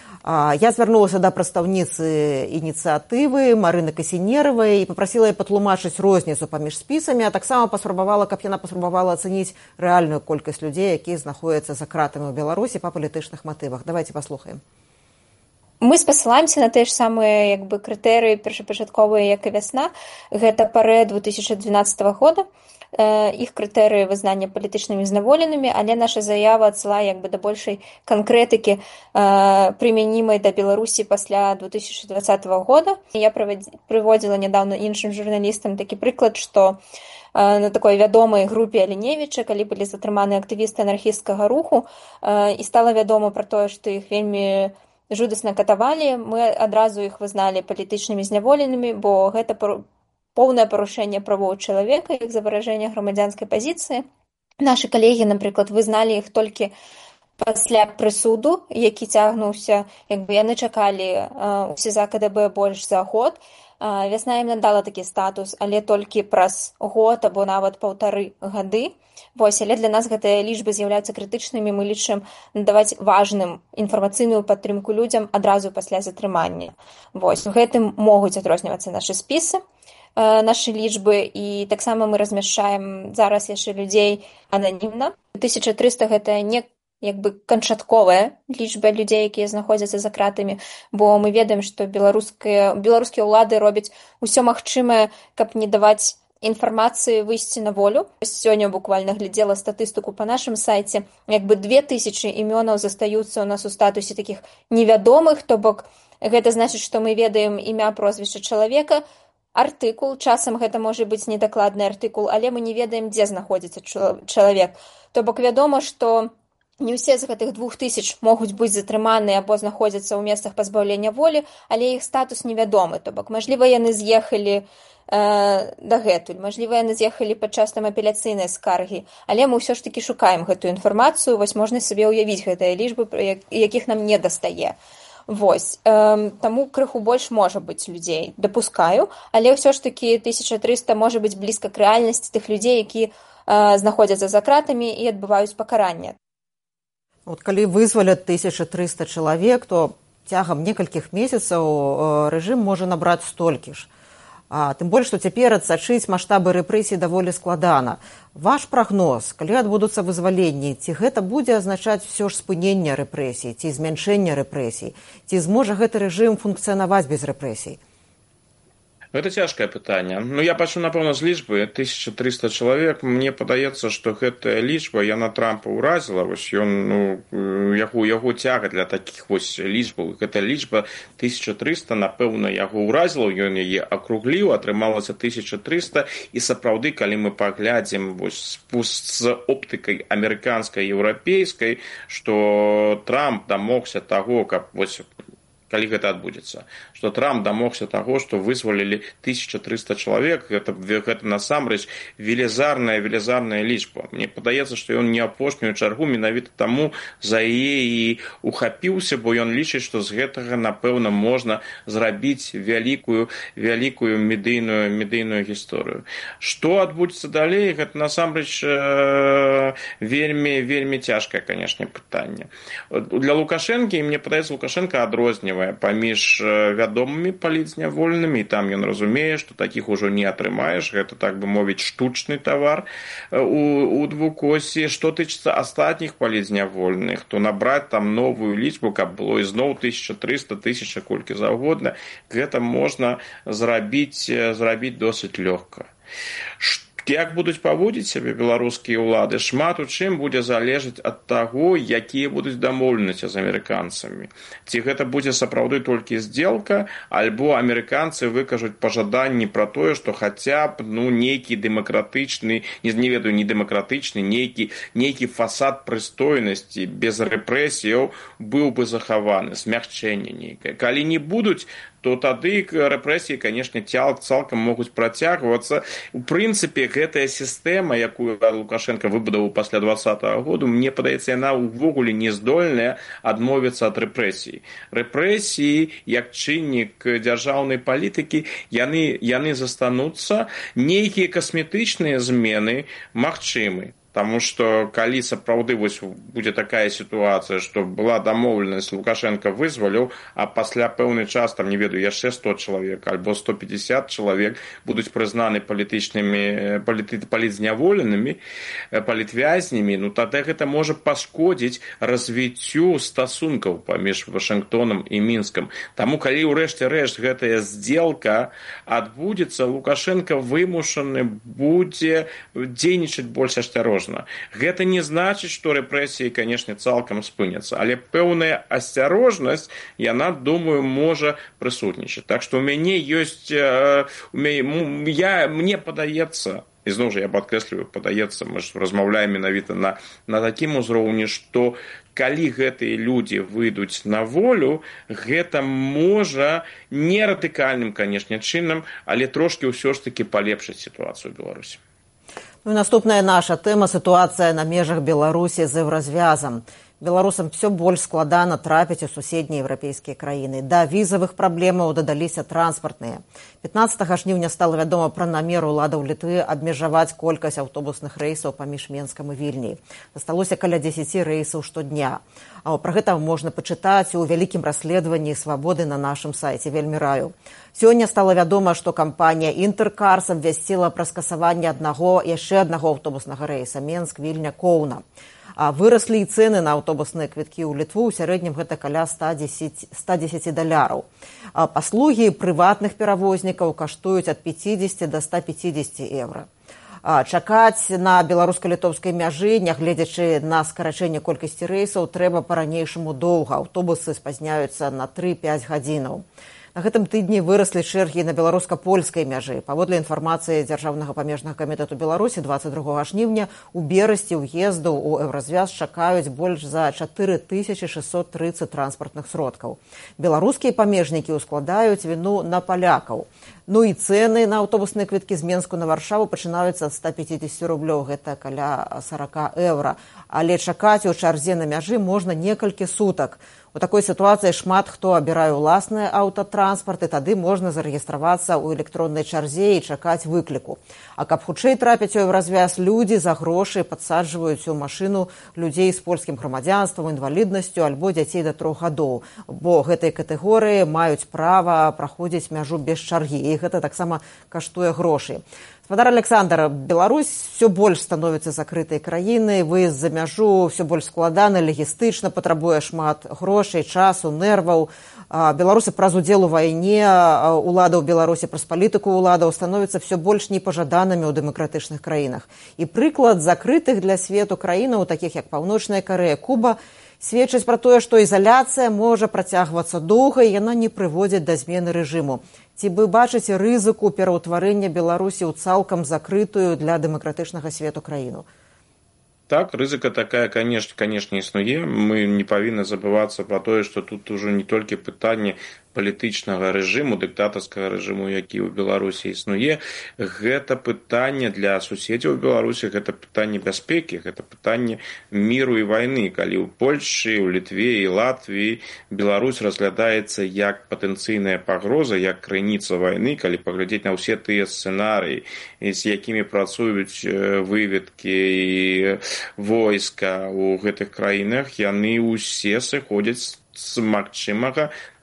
Я звярнулася да прадстаўніцы ініцыятывы Марыны Касінеравай і папрасіла яе патлумачыць розніцу паміж спісамі, а таксама паспрабавала, каб яна паспрабавала ацаніць рэальную колькасць людзей, якія знаходзяцца за кратамі ў Беларусі па палітычных матывах. Давайте паслухаем. Мы спасылаемся на тыя ж самыя як бы крытэрыі першапачатковыя, як і вясна. Гэта парэ две тысячи двенадцатого года. Іх крытэрыі вызнання палітычнымі зняволенымі, але наша заява адсылае як бы да большай канкрэтыкі прымянімай да Беларусі пасля две тысячи двадцатого года. Я прыводзіла нядаўна іншым журналістам такі прыклад, што на такой вядомай групе Аліневіча, калі былі затрыманы актывісты анархісцкага руху, і стала вядома пра тое, што іх вельмі жудасна катавалі, мы адразу іх вызналі палітычнымі зняволенымі, бо гэта поўнае парушэнне правоў чалавека, як за выражэнне грамадзянскай пазіцыі. Нашы калегі, напрыклад, вызналі іх толькі пасля прысуду, які цягнуўся, як бы яны чакалі у СІЗА КДБ больш за год. Вясна ім надала такі статус, але толькі праз год або нават паўтары гады. Вось, але для нас гэтыя лічбы з'яўляюцца крытычнымі, мы лічым надаваць важным інфармацыйную падтрымку людзям адразу пасля затрымання. Вось, у гэтым могуць адрознівацца нашы спісы, нашы лічбы, і таксама мы размяшчаем зараз яшчэ людзей ананімна. тысяча трыста гэта не як бы канчатковая лічба людзей, якія знаходзяцца за кратамі, бо мы ведаем, што беларускія, беларускія ўлады робяць усё магчымае, каб не даваць інфармацыі выйсці на волю. Сёння буквально глядзела статыстыку па нашым сайце, як бы две тысячи імёнаў застаюцца ў нас у статусе такіх невядомых, то бок гэта значыць, што мы ведаем імя, прозвішча чалавека, артыкул, часам гэта можа быць недакладны артыкул, але мы не ведаем, дзе знаходзіцца чалавек. То бок вядома, што не ўсе з гэтых двух тысяч могуць быць затрыманыя або знаходзяцца ў месцах пазбаўлення волі, але іх статус невядомы. То бок, мажліва, яны з'ехалі э, дагэтуль, мажліва, яны з'ехалі падчас там апеляцыйнай скаргі, але мы ўсё ж такі шукаем гэтую інфармацыю, вось можна сабе ўявіць гэтыя лічбы, якіх нам не дастае. Вось, э, таму крыху больш можа быць людзей, дапускаю, але ўсё ж такі тысяча трыста можа быць блізка к рэальнасці тых людзей, які э, знаходзяцца за кратамі і адбываюць пакаранне. Вот калі вызваляць тысяча трыста чалавек, то цягам некалькіх месяцаў рэжым можа набраць столькі ж. А, тым больш, што цяпер адсачыць маштабы рэпрэсій даволі складана. Ваш прагноз, калі адбудуцца вызваленні, ці гэта будзе азначаць усё ж спыненне рэпрэсій, ці змяншэнне рэпрэсій, ці зможа гэты рэжым функцыянаваць без рэпрэсій? Гэта цяжкае пытанне. Ну, я пачну, напэўна, з лічбы тысяча трыста чалавек. Мне падаецца, што гэтая лічба, яна Трампа ўразіла. Вось ён, ну, яго, яго цяга для такіх вось лічбаў. Гэта лічба тысяча трыста, напэўна, яго ўразіла, ён яе акругліў, атрымалася тысяча трыста, і сапраўды, калі мы паглядзім вось з оптыкай амерыканскай, еўрапейскай, што Трамп дамогся таго, каб вось калі гэта адбудзецца, што Трамп дамогся таго, што вызвалілі тысяча трыста чалавек, гэта, гэта насамрэч велізарная, велізарная лічба. Мне падаецца, што ён не апошнюю чаргу менавіта таму за яе і ухапіўся, бо ён лічыць, што з гэтага, напэўна, можна зрабіць вялікую, вялікую медыйную, медыйную гісторыю. Што адбудзецца далей, гэта насамрэч э, вельмі, вельмі цяжкае, канешне, пытанне. Для Лукашэнкі, мне падаецца, Лукашенко адрознівае паміж вядомымі палітзняволенымі, і там ён разумее, што такіх ужо не атрымаеш, гэта, так бы мовіць, штучны тавар у, у двукосі. Што тычыцца астатніх палітзняволеных, то набраць там новую лічбу, каб было ізноў тысяча трыста, тысяча колькі заўгодна, гэта можна зрабіць, зрабіць досыць лёгка. Як будуць паводзіць сябе беларускія ўлады, шмат у чым будзе залежаць ад таго, якія будуць дамоўленасці з амерыканцамі. Ці гэта будзе сапраўды толькі здзелка, альбо амерыканцы выкажуць пажаданні пра тое, што хаця б ну, нейкі дэмакратычны, не, не ведаю, не дэмакратычны, нейкі, нейкі фасад прыстойнасці без рэпрэсіяў быў бы захаваны, змягчэнне нейкае. Калі не будуць, то тады рэпрэсіі, канешне, цалкам могуць працягвацца. У прынцыпе, гэтая сістэма, якую Лукашенко выбудаваў пасля двадцатага году, мне падаецца, яна ўвогуле не здольная адмовіцца ад рэпрэсій. Рэпрэсіі, як чыннік дзяржаўнай палітыкі, яны, яны застануцца. Нейкія касметычныя змены магчымы. Таму што калі сапраўды вось будзе такая сітуацыя, што была дамоўленасць, Лукашенко вызваліў, а пасля пэўны час, там не ведаю, яшчэ сто чалавек альбо сто пятьдесят чалавек будуць прызнаны палітычнымі паліты, палітзняволенымі, палітвязнямі, ну тады гэта можа пашкодзіць развіццю стасункаў паміж Вашынгтонам і Мінскам. Таму калі ўрэшце рэшт гэтая здзелка адбудзецца, Лукашенко вымушаны будзе дзейнічаць больш асцярожна. Гэта не значыць, што рэпрэсіі, канешне, цалкам спыняцца, але пэўная асцярожнасць, яна, думаю, можа прысутнічаць. Так што ў мяне ёсць, у мяне, я, мне падаецца, і зноў жа я падкрэсліваю, падаецца, мы ж размаўляем менавіта на, на такім узроўні, што калі гэтыя людзі выйдуць на волю, гэта можа не радыкальным, канешне, чынам, але трошкі ўсё ж такі палепшыць сітуацыю ў Беларусі. Ну, наступная наша тэма – сітуацыя на межах Беларусі з еўразвязам. Беларусам все больш складана трапіць у суседнія еўрапейскія краіны. Да візавых праблемаў дадаліся транспартныя. пятнаццатага жніўня стала вядома пра намер уладаў Літвы абмежаваць колькасць аўтобусных рэйсаў паміж Менскам і Вільняй. Засталося каля дзесяці рэйсаў штодня. А пра гэта можна пачытаць у вялікім расследаванні «Свабоды» на нашым сайце. Вельмі раю. Сёння стала вядома, што кампанія «Інтэркарс» абвясціла пра скасаванне аднаго, яшчэ аднаго аўтобуснага рэйса Менск-Вільня-Коўна. А выраслі і цэны на аўтобусныя квіткі ў Літву, у сярэднім гэта каля ста дзесяці даляраў. А паслугі прыватных перавознікаў каштуюць ад пяцідзесяці да ста пяцідзесяці еўра. А чакаць на беларуска-літоўскай мяжы, нягледзячы на скарачэнне колькасці рэйсаў, трэба па-ранейшаму доўга. Аўтобусы спазняюцца на тры-пяць гадзінаў. На гэтым тыдні выраслі чэргі на беларуска-польскай мяжы. Паводле інфармацыі Дзяржаўнага памежнага камітэту Беларусі, дваццаць другога жніўня у Берасці ўезду ў еўразвяз чакаюць больш за чатыры тысячы шэсцьсот трыццаць транспартных сродкаў. Беларускія памежнікі ўскладаюць віну на палякаў. Ну і цэны на аўтобусныя квіткі з Менску на Варшаву пачынаюцца ад ста пяцідзесяці рублёў, гэта каля сорок еўра. Але чакаць у чарзе на мяжы можна некалькі сутак. У такой сітуацыі шмат хто абірае ўласны аўтатранспарт, і тады можна зарэгістравацца ў электроннай чарзе і чакаць выкліку. А каб хутчэй трапіць у еўразвяз, людзі за грошы падсаджваюць у машыну людзей з польскім грамадзянствам, інваліднасцю альбо дзяцей да трох гадоў, бо гэтай катэгорыі маюць права праходзіць мяжу без чаргі, і гэта таксама каштуе грошай. Спадар Александр, Беларусь все больш становіцца закрытай краінай, выезд за мяжу все больш складаны, лагістычна, патрабуе шмат грошай, часу, нерваў. Беларусы праз удзел у вайне, уладаў Беларусі праз палітыку уладаў становяцца все больш непажаданымі ў дэмакратычных краінах. І прыклад закрытых для свету краінаў, такіх як Паўночная Карэя, Куба, сведчыць пра тое, што ізаляцыя можа працягвацца доўга, і яна не прыводзіць да змены рэжыму. Ці вы бачыце рызыку пераўтварэння Беларусі ў цалкам закрытую для дэмакратычнага свету краіну? Так, рызыка такая, конечно, конечно, існуе. Мы не павінны забывацца пра тое, што тут ужо не толькі пытанне палітычнага рэжыму, дыктатарскага рэжыму, які ў Беларусі існуе. Гэта пытанне для суседзяў Беларусі, гэта пытанне бяспекі, гэта пытанне міру і вайны. Калі ў Польшчы, ў Літве і Латвіі Беларусь разглядаецца як патэнцыйная пагроза, як крыніца вайны, калі паглядзець на ўсе тыя сцэнарыі, з якімі працуюць выведкі і войска ў гэтых краінах, яны ўсе сыходзяць з магчымага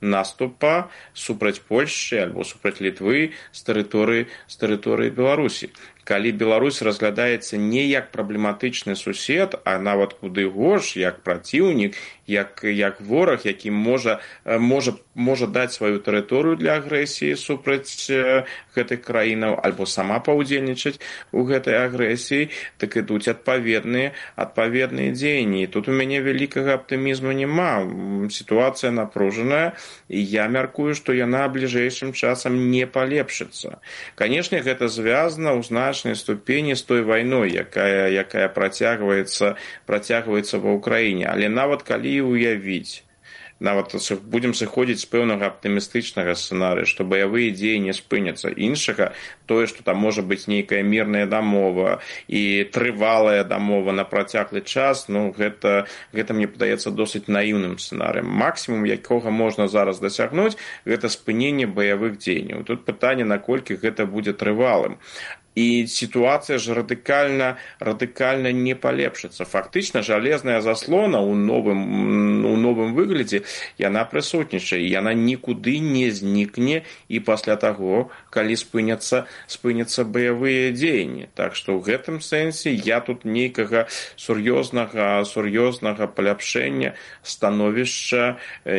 наступа супраць Польшчы альбо супраць Літвы з тэрыторыі з тэрыторыі Беларусі. Калі Беларусь разглядаецца не як праблематычны сусед, а нават куды горш, як праціўнік, як, як вораг, які можа, можа, можа даць сваю тэрыторыю для агрэсіі супраць гэтых краінаў, альбо сама паўдзельнічаць у гэтай агрэсіі, так ідуць адпаведныя, адпаведныя дзеянні. Тут у мяне вялікага аптымізму няма. Сітуацыя напружаная, і я мяркую, што яна бліжэйшым часам не палепшыцца. Канешне, гэта звязана ў значнай ступені з той вайной, якая, якая працягваецца, працягваецца ва ўкраіне. Але нават калі уявіць, нават будзем сыходзіць з пэўнага аптымістычнага сцэнарыя, што баявыя дзеі не спыняцца. Іншага, тое, што там можа быць нейкая мірная дамова і трывалая дамова на працяглы час, ну, гэта, гэта мне падаецца досыць наіўным сцэнарыем. Максімум, якога можна зараз дасягнуць, гэта спыненне баявых дзеянняў. Тут пытанне, наколькі гэта будзе трывалым. І сітуацыя ж радыкальна, радыкальна не палепшыцца. Фактычна, жалезная заслона ў новым, у новым выглядзе, яна прысутнічае, і яна нікуды не знікне і пасля таго, калі спыняцца, спыняцца баявыя дзеянні. Так што ў гэтым сэнсе я тут нейкага сур'ёзнага, сур'ёзнага паляпшэння становішча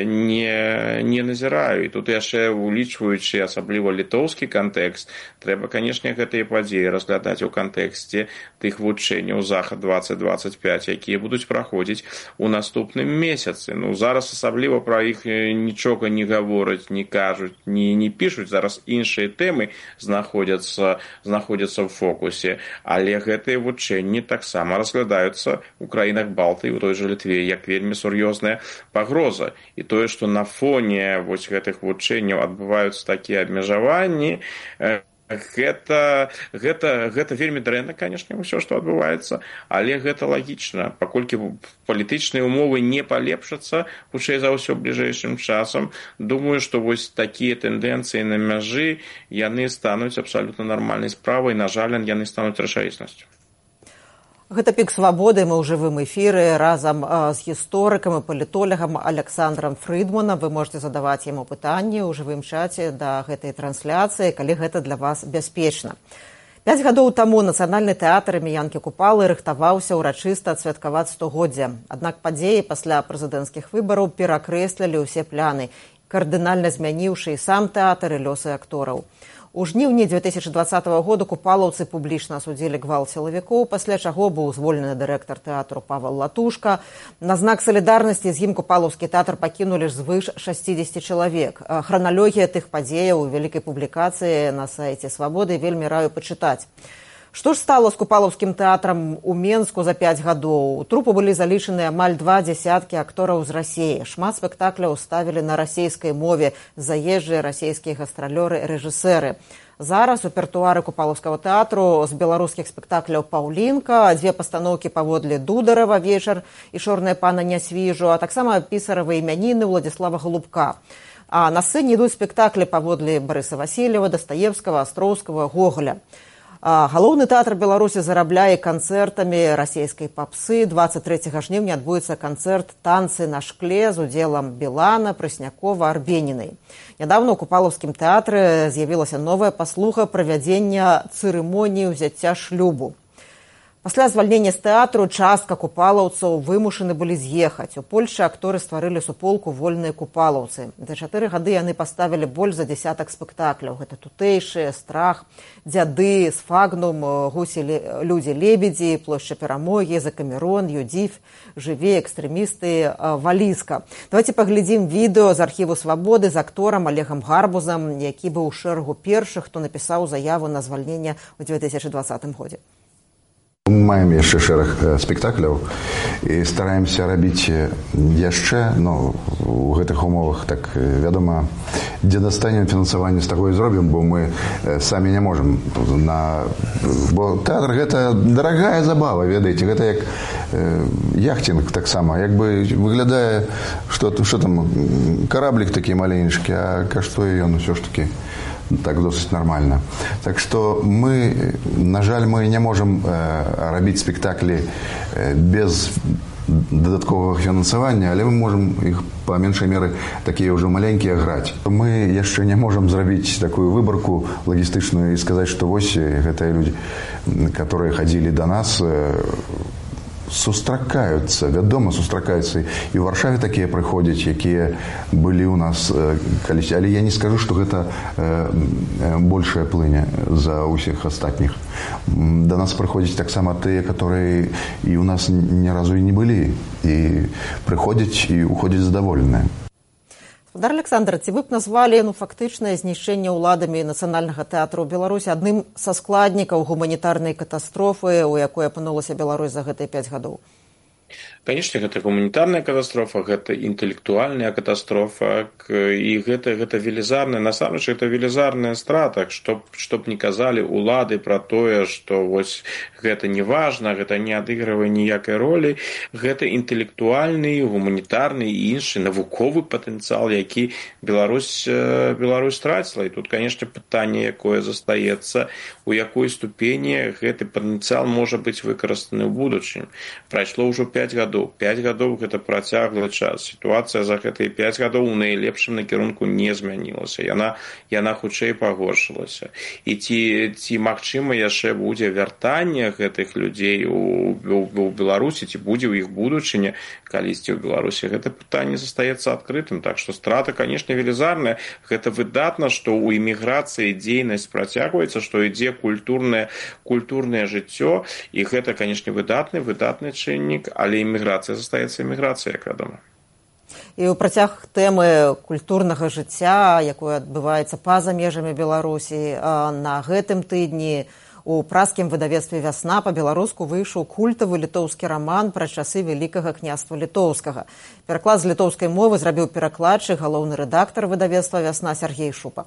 не, не назіраю. І тут яшчэ улічваючы асабліва літоўскі кантэкст, трэба, канешне, гэта і падзеі разглядаць у кантэксце тых вучэнняў Захад двадцать двадцать пять, якія будуць праходзіць у наступным месяцы. Ну, зараз асабліва пра іх нічога не гавораць, не кажуць, не, не пішуць. Зараз іншыя тэмы знаходзяцца, знаходзяцца ў фокусе. Але гэтыя вучэнні таксама разглядаюцца ў краінах Балтыі, у той жа Літве, як вельмі сур'ёзная пагроза. І тое, што на фоне вось гэтых вучэнняў адбываюцца такія абмежаванні, Гэта, гэта, гэта вельмі дрэнна, канешне, ўсё, што адбываецца, але гэта лагічна. Паколькі палітычныя ўмовы не палепшацца, хутчэй за ўсё бліжэйшым часам, думаю, што вось такія тэндэнцыі на мяжы, яны стануць абсалютна нармальнай справай, на жаль, яны стануць рэчаіснасцю. Гэта «Пік свабоды», мы ў жывым эфіры разам з гісторыкам і палітолагам Александром Фрыдманам. Вы можете задаваць яму пытанні ў жывым чаце да гэтай трансляцыі, калі гэта для вас бяспечна. Пяць гадоў таму Нацыянальны тэатр імі Янкі Купалы рыхтаваўся ўрачыста адсвяткаваць стагоддзя. Аднак падзеі пасля прэзідэнцкіх выбараў перакрэслілі ўсе пляны, кардынальна змяніўшы і сам тэатр, і лёсы актораў. У жніўні две тысячи двадцатого года купалаўцы публічна асудзілі гвалт сілавікоў, пасля чаго быў звольнены дырэктар тэатру Павел Латушка. На знак салідарнасці з ім купалаўскі тэатр пакінулі звыш шасцідзесяці чалавек. Храналогія тых падзеяў у вялікай публікацыі на сайце «Свабоды» вельмі раю пачытаць. Што ж стала з купалаўскім тэатрам у Менску за пяць гадоў? У трупу былі залічаны амаль два дзясяткі актораў з Расіі. Шмат спектакляў ставілі на расійскай мове заезджыя расійскія гастралёры і рэжысэры. Зараз у рэпертуары купалаўскага тэатру з беларускіх спектакляў «Паўлінка», дзве пастаноўкі паводле Дударава «Вечар» і «Чорная пана Нясвіжу», а таксама пісаравы імяніны Уладзіслава Голубка. А на сцэне ідуць спектаклі паводле Барыса Васильева, Дастаевскага, Астроўскага, Гоголя. Галоўны тэатр Беларусі зарабляе канцэртамі расійскай папсы. двадцать трэцяга жніўня адбудзецца канцэрт «Танцы на шкле» з удзелам Білана, Праснякова, Арбенінай. Нядаўна ў купалаўскім тэатры з'явілася новая паслуга правядзення цырымоніі ўзяцця шлюбу. Пасля звальнення з тэатру частка купалаўцаў вымушаны былі з'ехаць. У Польшчы акторы стварылі суполку «Вольныя купалаўцы». За чатыры гады яны паставілі больш за дзясятак спектакляў. Гэта «Тутэйшыя», «Страх», «Дзяды», «Сфагнум», «Гусі людзі-лебедзі», «Плошча перамогі», «Закамерон», «Юдзіф», «Жыве», «Экстрэмісты», «Валіска». Давайте паглядзім відэо з архіву «Свабоды» з акторам Олегам Гарбузам, які быў у шэрагу першых, хто напісаў заяву на звальненне ў две тысячи двадцатым годзе. Мы маем яшчэ шэраг спектакляў і стараемся рабіць яшчэ, но у гэтых умовах, так, вядома, дзе дастанем фінансаванне, з таго і зробім, бо мы самі не можам. На... Бо тэатр – гэта дарагая забава, ведаеце, гэта як яхтінг таксама, як бы выглядае, што, што там, караблік такі маленечкі, а каштуе ён усё ж такі так досыць нармальна. Так што мы, на жаль, мы не можам э, рабіць спектаклі э, без дадатковага фінансавання, але мы можам іх па меншай меры такія ўжо маленькія граць. Мы яшчэ не можам зрабіць такую выбарку лагістычную і сказаць, што вось гэтыя людзі, которые хадзілі да нас, сустракаюцца, вядома, сустракаюцца. І ў Варшаве такія прыходзяць, якія былі ў нас калісь. Але я не скажу, што гэта большая плыня за ўсіх астатніх. Да нас прыходзяць таксама тыя, которые і ў нас ні разу і не былі. І прыходзяць і уходзяць задаволеныя. Гаспадар Александр, ці вы б назвалі ну, фактычнае знішчэнне ўладамі Нацыянальнага тэатру ў Беларусі адным са складнікаў гуманітарнай катастрофы, у якой апынулася Беларусь за гэтыя пяць гадоў? Конечно, гэта гуманітарная катастрофа, гэта інтэлектуальная катастрофа, і гэта, гэта велізарная, насамрэч, гэта велізарная страта, што, што б не казалі улады пра тое, што вось гэта не важна, гэта не адыгрывае ніякай ролі, гэта інтэлектуальны, гуманітарны і іншы навуковы патэнцыял, які Беларусь, Беларусь страціла. І тут, конечно, пытанне, якое застаецца, у якой ступені гэты патэнцыял можа быць выкарыстаны ў будучыню. Прайшло ўжо пяць гадоў. пяць гадоў гэта працяглы час. Сітуацыя за гэтыя пяць гадоў у найлепшым накірунку не змянілася. Яна, яна хутчэй пагоршылася. І ці, ці магчыма яшчэ будзе вяртанне гэтых людзей у, у, у Беларусі, ці будзе ў іх будучыня калісьці ў Беларусі. Гэта пытанне застаецца адкрытым. Так што страта, канешне, велізарная. Гэта выдатна, што ў эміграцыі дзейнасць працягваецца, што ідзе культурнае, культурнае жыццё. І гэта, канешне, выдатны, выдатны чыннік, але эміграцыя застаецца эміграцыя, як вядома. І ў працяг тэмы культурнага жыцця, якое адбываецца па-за межамі Беларусі, на гэтым тыдні у праскім выдавецтве «Вясна» па-беларуску выйшаў культавы літоўскі раман пра часы Вялікага княства літоўскага. Пераклад з літоўскай мовы зрабіў перакладчык, галоўны рэдактар выдавецтва «Вясна» Сергей Шупа.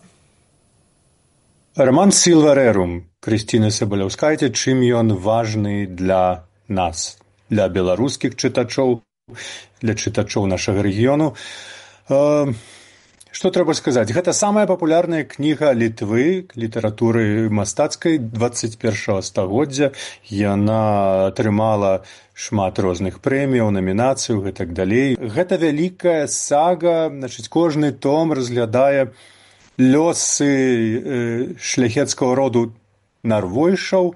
Роман «Сілва рерум» Крысціны Сабаляўскайце, чым ён важны для нас, для беларускіх чытачоў, для чытачоў нашага рэгіёну. Э, што трэба сказаць? Гэта самая папулярная кніга Літвы, літаратуры мастацкай дваццаць першага стагоддзя. Яна атрымала шмат розных прэміяў, намінацыяў і так далей. Гэта вялікая сага, значыць, кожны том разглядае лёсы э, шляхецкага роду нарвойшаў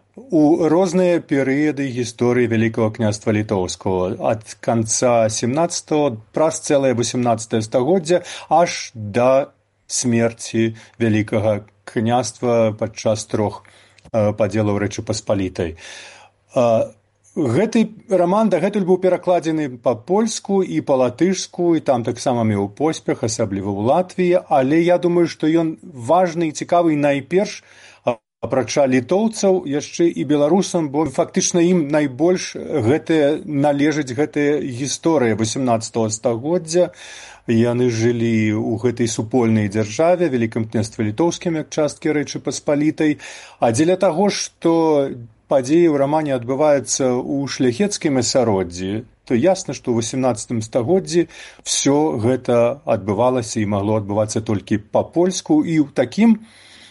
у розныя перыяды гісторыі Вялікага княства літоўскага, ад канца семнаццатага праз цэлае восемнаццатае стагоддзя аж да смерці Вялікага княства падчас трох э, падзелаў Рэчы Паспалітай. Э, гэты раман дагэтуль быў перакладзены па-польску і па-латышску, і там таксама меў поспех, асабліва ў Латвіі, але я думаю, што ён важны і цікавы найперш апрача літоўцаў, яшчэ і беларусам, бо фактычна ім найбольш гэтая належыць гэтая гісторыя восемнаццатага стагоддзя. Яны жылі ў гэтай супольнай дзяржаве, Вялікім княстве літоўскім, як часткі Рэчы Паспалітай. А дзеля таго, што падзеі ў рамане адбываюцца ў шляхецкім асяроддзі, то ясна, што ў восемнаццатым стагоддзі ўсё гэта адбывалася і магло адбывацца толькі па-польску, і ў такім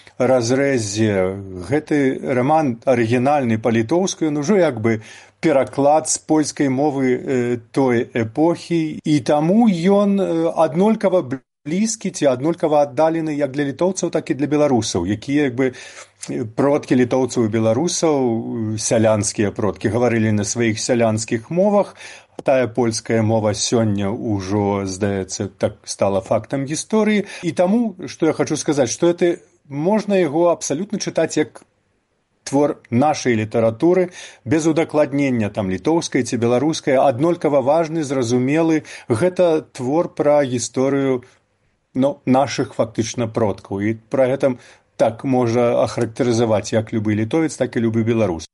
разрэзе гэты раман арыгінальны па-літоўску, ён ужо як бы пераклад з польскай мовы э, той эпохі, і таму ён аднолькава блізкі ці аднолькава аддалены як для літоўцаў, так і для беларусаў, якія як бы продкі літоўцаў і беларусаў, сялянскія продкі, гаварылі на сваіх сялянскіх мовах. Тая польская мова сёння ўжо, здаецца, так стала фактам гісторыі. І таму, што я хачу сказаць, што это можна яго абсалютна чытаць як твор нашай літаратуры, без удакладнення там літоўскай ці беларускай, аднолькава важны, зразумелы. Гэта твор пра гісторыю ну, нашых фактычна продкаў. І пра гэта так можа ахарактарызаваць як любы літовец, так і любы беларус.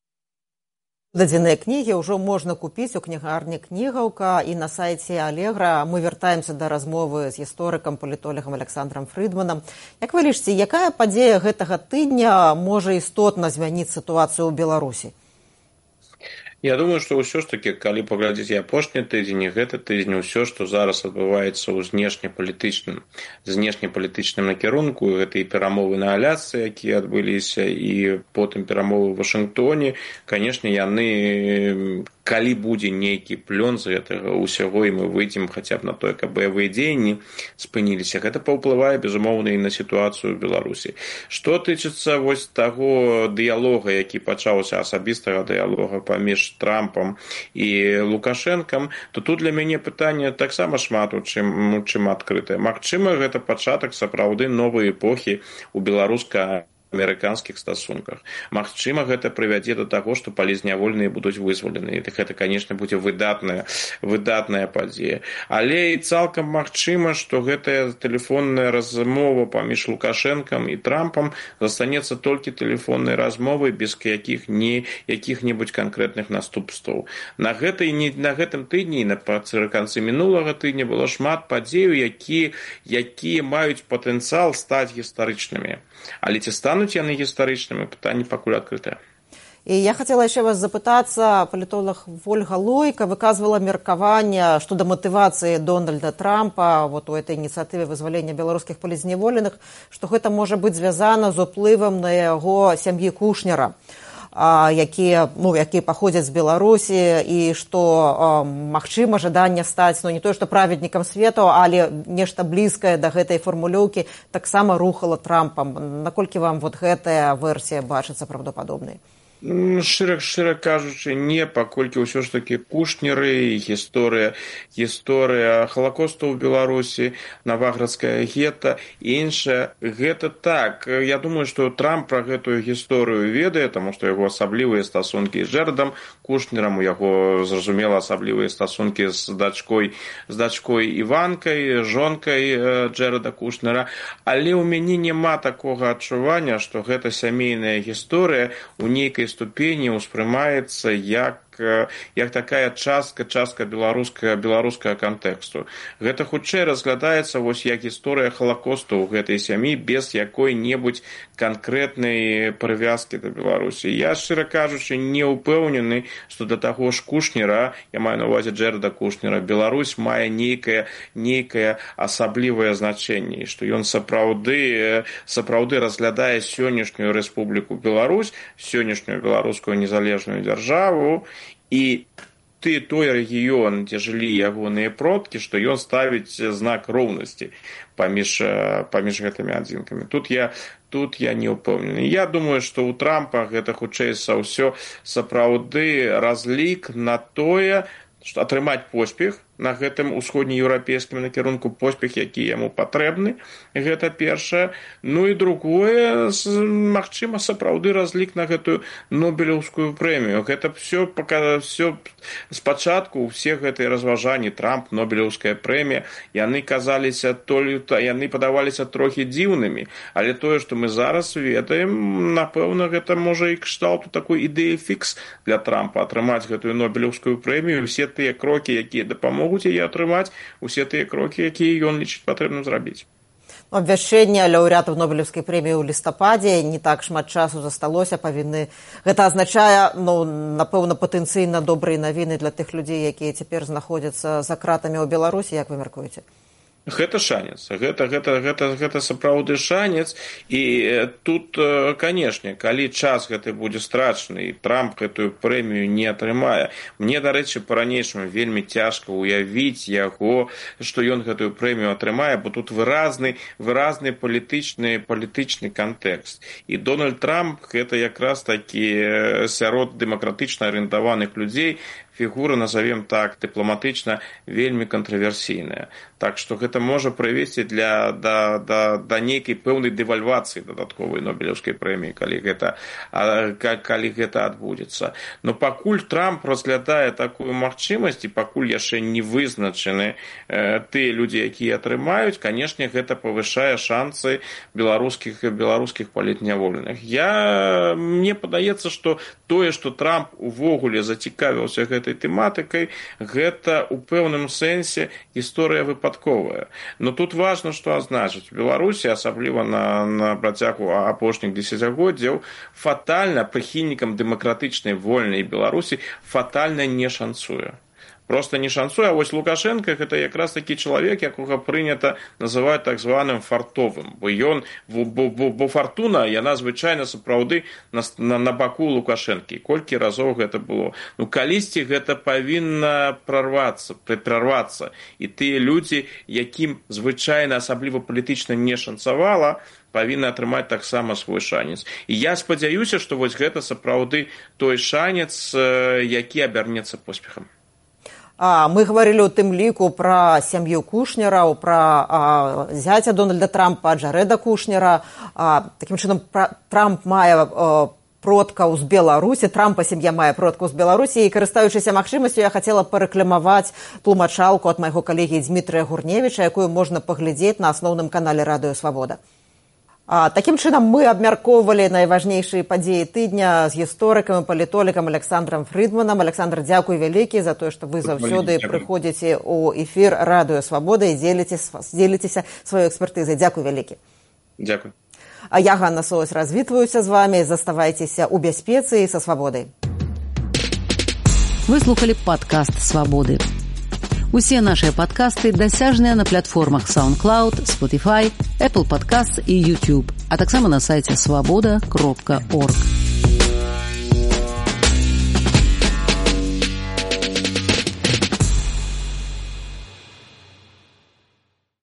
Дадзеныя кнігі ўжо можна купіць у кнігарні «Кнігаўка» і на сайце «Алегра». Мы вяртаемся да размовы з гісторыкам, палітолагам Александром Фрыдманам. Як вы лічыце, якая падзея гэтага тыдня можа істотна змяніць сітуацыю ў Беларусі? Я думаю, што ўсё ж такі, калі паглядзець апошні тыдзень і гэты тыдзень, усё, што зараз адбываецца ў знешнепалітычным, знешнепалітычным накірунку, гэта і перамовы на Алясцы, якія адбыліся, і потым перамовы ў Вашынгтоне, канешне, яны калі будзе нейкі плён з гэтага ўсяго, і мы выйдзем хаця б на тое, каб баявыя дзеянні спыніліся, гэта паўплывае, безумоўна, і на сітуацыю ў Беларусі. Што тычыцца вось таго дыялога, які пачаўся, асабістага дыялога паміж Трампам і Лукашэнкам, то тут для мяне пытанне таксама шмат у чым, у чым адкрытае. Магчыма, гэта пачатак сапраўды новай эпохі ў беларуска амерыканскіх стасунках. Магчыма, гэта прывядзе да таго, што палізнявольныя будуць вызвалены. І гэта, канешне, будзе выдатная, выдатная падзея. Але і цалкам магчыма, што гэтая тэлефонная размова паміж Лукашэнкам і Трампам застанецца толькі тэлефоннай размовай без якіх-не, якіх-небудзь канкрэтных наступстваў. На, гэтай, на гэтым тыдні, на канцы мінулага тыдня было шмат падзеяў, які, якія маюць патэнцыял стаць гістарычнымі. Але ці стануць яны гістарычнымі, пытанне пакуль адкрытае. І я хацела яшчэ вас запытацца, палітолог Вольга Лойка выказвала меркаванне што да матывацыі Дональда Трампа вот у этой ініцыятыве вызвалення беларускіх палізняволеных, што гэта можа быць звязана з уплывам на яго сям'і Кушнера, якія, ну, якія паходзяць з Беларусі, і што магчыма жаданне стаць, ну, не тое, што праведнікам свету, але нешта блізкае да гэтай фармулёўкі таксама рухала Трампам. Наколькі вам вот гэтая версія бачыцца правдападобнай? Шчыра, шчыра кажучы, не, паколькі ўсё ж такі Кушнеры, гісторыя, гісторыя Халакосту ў Беларусі, Наваградская гета і іншае, гэта так. Я думаю, што Трамп пра гэтую гісторыю ведае, таму што яго асаблівыя стасункі з Джэрадам Кушнерам, у яго, зразумела, асаблівыя стасункі з дачкой, з дачкой Іванкай, жонкай Джэрада Кушнера, але ў мяне няма такога адчування, што гэта сямейная гісторыя у нейкай ступені ўспрымаецца як як такая частка частка беларускага беларускага кантэксту. Гэта хутчэй разглядаецца вось як гісторыя Халакосту ў гэтай сям'і без якой-небудзь канкрэтнай прывязкі да Беларусі. Я, шчыра кажучы, не ўпэўнены, што да таго ж Кушнера, я маю на ўвазе Джэрада Кушнера, Беларусь мае нейкае нейкае асаблівае значэнне, што ён сапраўды сапраўды разглядае сённяшнюю Рэспубліку Беларусь, сённяшнюю беларускую незалежную дзяржаву, і ты той рэгіён, дзе жылі ягоныя продкі, што ён ставіць знак роўнасці паміж, паміж гэтымі адзінкамі. Тут я, тут я не ўпэўнены. Я думаю, што ў Трампа гэта хутчэй за ўсё сапраўды разлік на тое, што атрымаць поспех на гэтым усходнееўрапейскім накірунку, поспех, які яму патрэбны, гэта першае. Ну і другое, магчыма, сапраўды разлік на гэтую Нобелеўскую прэмію. Гэта все, все спачатку, усе гэтыя разважанні, Трамп, Нобелеўская прэмія, яны казаліся, яны падаваліся трохі дзіўнымі, але тое, што мы зараз ведаем, напэўна, гэта можа і кшталту такой ідэі фікс для Трампа, атрымаць гэтую Нобелеўскую прэмію, усе тыя крокі, якія дапамогуць могуць яе атрымаць, усе тыя крокі, якія ён лічыць патрэбным зрабіць. Абвяшчэнне лаўрэатаў Нобелеўскай прэміі ў лістападзе, не так шмат часу засталося, павінны... Гэта азначае, ну, напэўна, патэнцыйна добрыя навіны для тых людзей, якія цяпер знаходзяцца за кратамі ў Беларусі, як вы мяркуеце? Гэта шанец, гэта, гэта, гэта, гэта сапраўды шанец, і тут, канешне, калі час гэты будзе страчаны, і Трамп гэтую прэмію не атрымае, мне, дарэчы, па-ранейшаму вельмі цяжка ўявіць яго, што ён гэтую прэмію атрымае, бо тут выразны, выразны палітычны, палітычны кантэкст. І Дональд Трамп гэта якраз такі сярод дэмакратычна арыентаваных людзей фігура, назовем так, дыпламатычна вельмі кантраверсійная. Так што гэта можа прывесці для, да, да, да нейкай пэўнай дэвальвацыі дадатковай Нобелеўскай прэміі, калі гэта, калі гэта адбудзецца. Но пакуль Трамп разглядае такую магчымасць, і пакуль яшчэ не вызначаны э, тыя людзі, якія атрымаюць, канешне, гэта павышае шансы беларускіх, беларускіх палітняволеных. Я, мне падаецца, што тое, што Трамп увогуле зацікавіўся гэтай тэматыкай, гэта ў пэўным сэнсе гісторыя выпадковая. Но тут важна, што азначыць. У Беларусі, асабліва на, на працягу апошніх дзесяцігоддзяў, фатальна прыхільнікам дэмакратычнай вольнай Беларусі фатальна не шанцуе. просто не шанцуе. А вось Лукашенко гэта якраз такі чалавек, якога прынята называць так званым фартовым, бо ён бо, бо, бо фартуна яна звычайна сапраўды на, на, на баку Лукашэнкі. Колькі разоў гэта было. Ну калісьці гэта павінна прорвацца, прорвацца. І тыя людзі, якім звычайна асабліва палітычна не шанцавала, павінны атрымаць таксама свой шанец. І я спадзяюся, што вось гэта сапраўды той шанец, які абярнецца поспехам. А, мы говорили у тым ліку про сям'ю Кушнера, про а, зятя Дональда Трампа, Джареда Кушнера. А, таким чынам, Трамп мае а, продкаў з Беларусі, Трампа сям'я мае продкаў з Беларусі, і карыстаючыся магчымасцю, я хацела парэкламаваць тлумачалку ад майго калегі Дмітрыя Гурневіча, якую можна паглядзець на асноўным канале Радыё Свабода. А, таким чынам мы абмяркоўвалі найважнейшыя падзеі тыдня з гісторыкам і палітолікам Александром Фридманам. Александр, дзякуй вялікі за тое, што вы заўсёды прыходзіце ў эфір Радыё Свабода і дзеліцеся сваёй экспертызай. Дзякуй вялікі. Дзякуй. А я, Ганна Солось, развітваюся з вамі. Заставайцеся ў бяспецы і са свабодай. Вы слухали падкаст «Свабоды». Усе нашыя падкасты дасяжныя на платформах SoundCloud, Spotify, Apple Podcasts і YouTube, а таксама на сайце свабода кропка орг.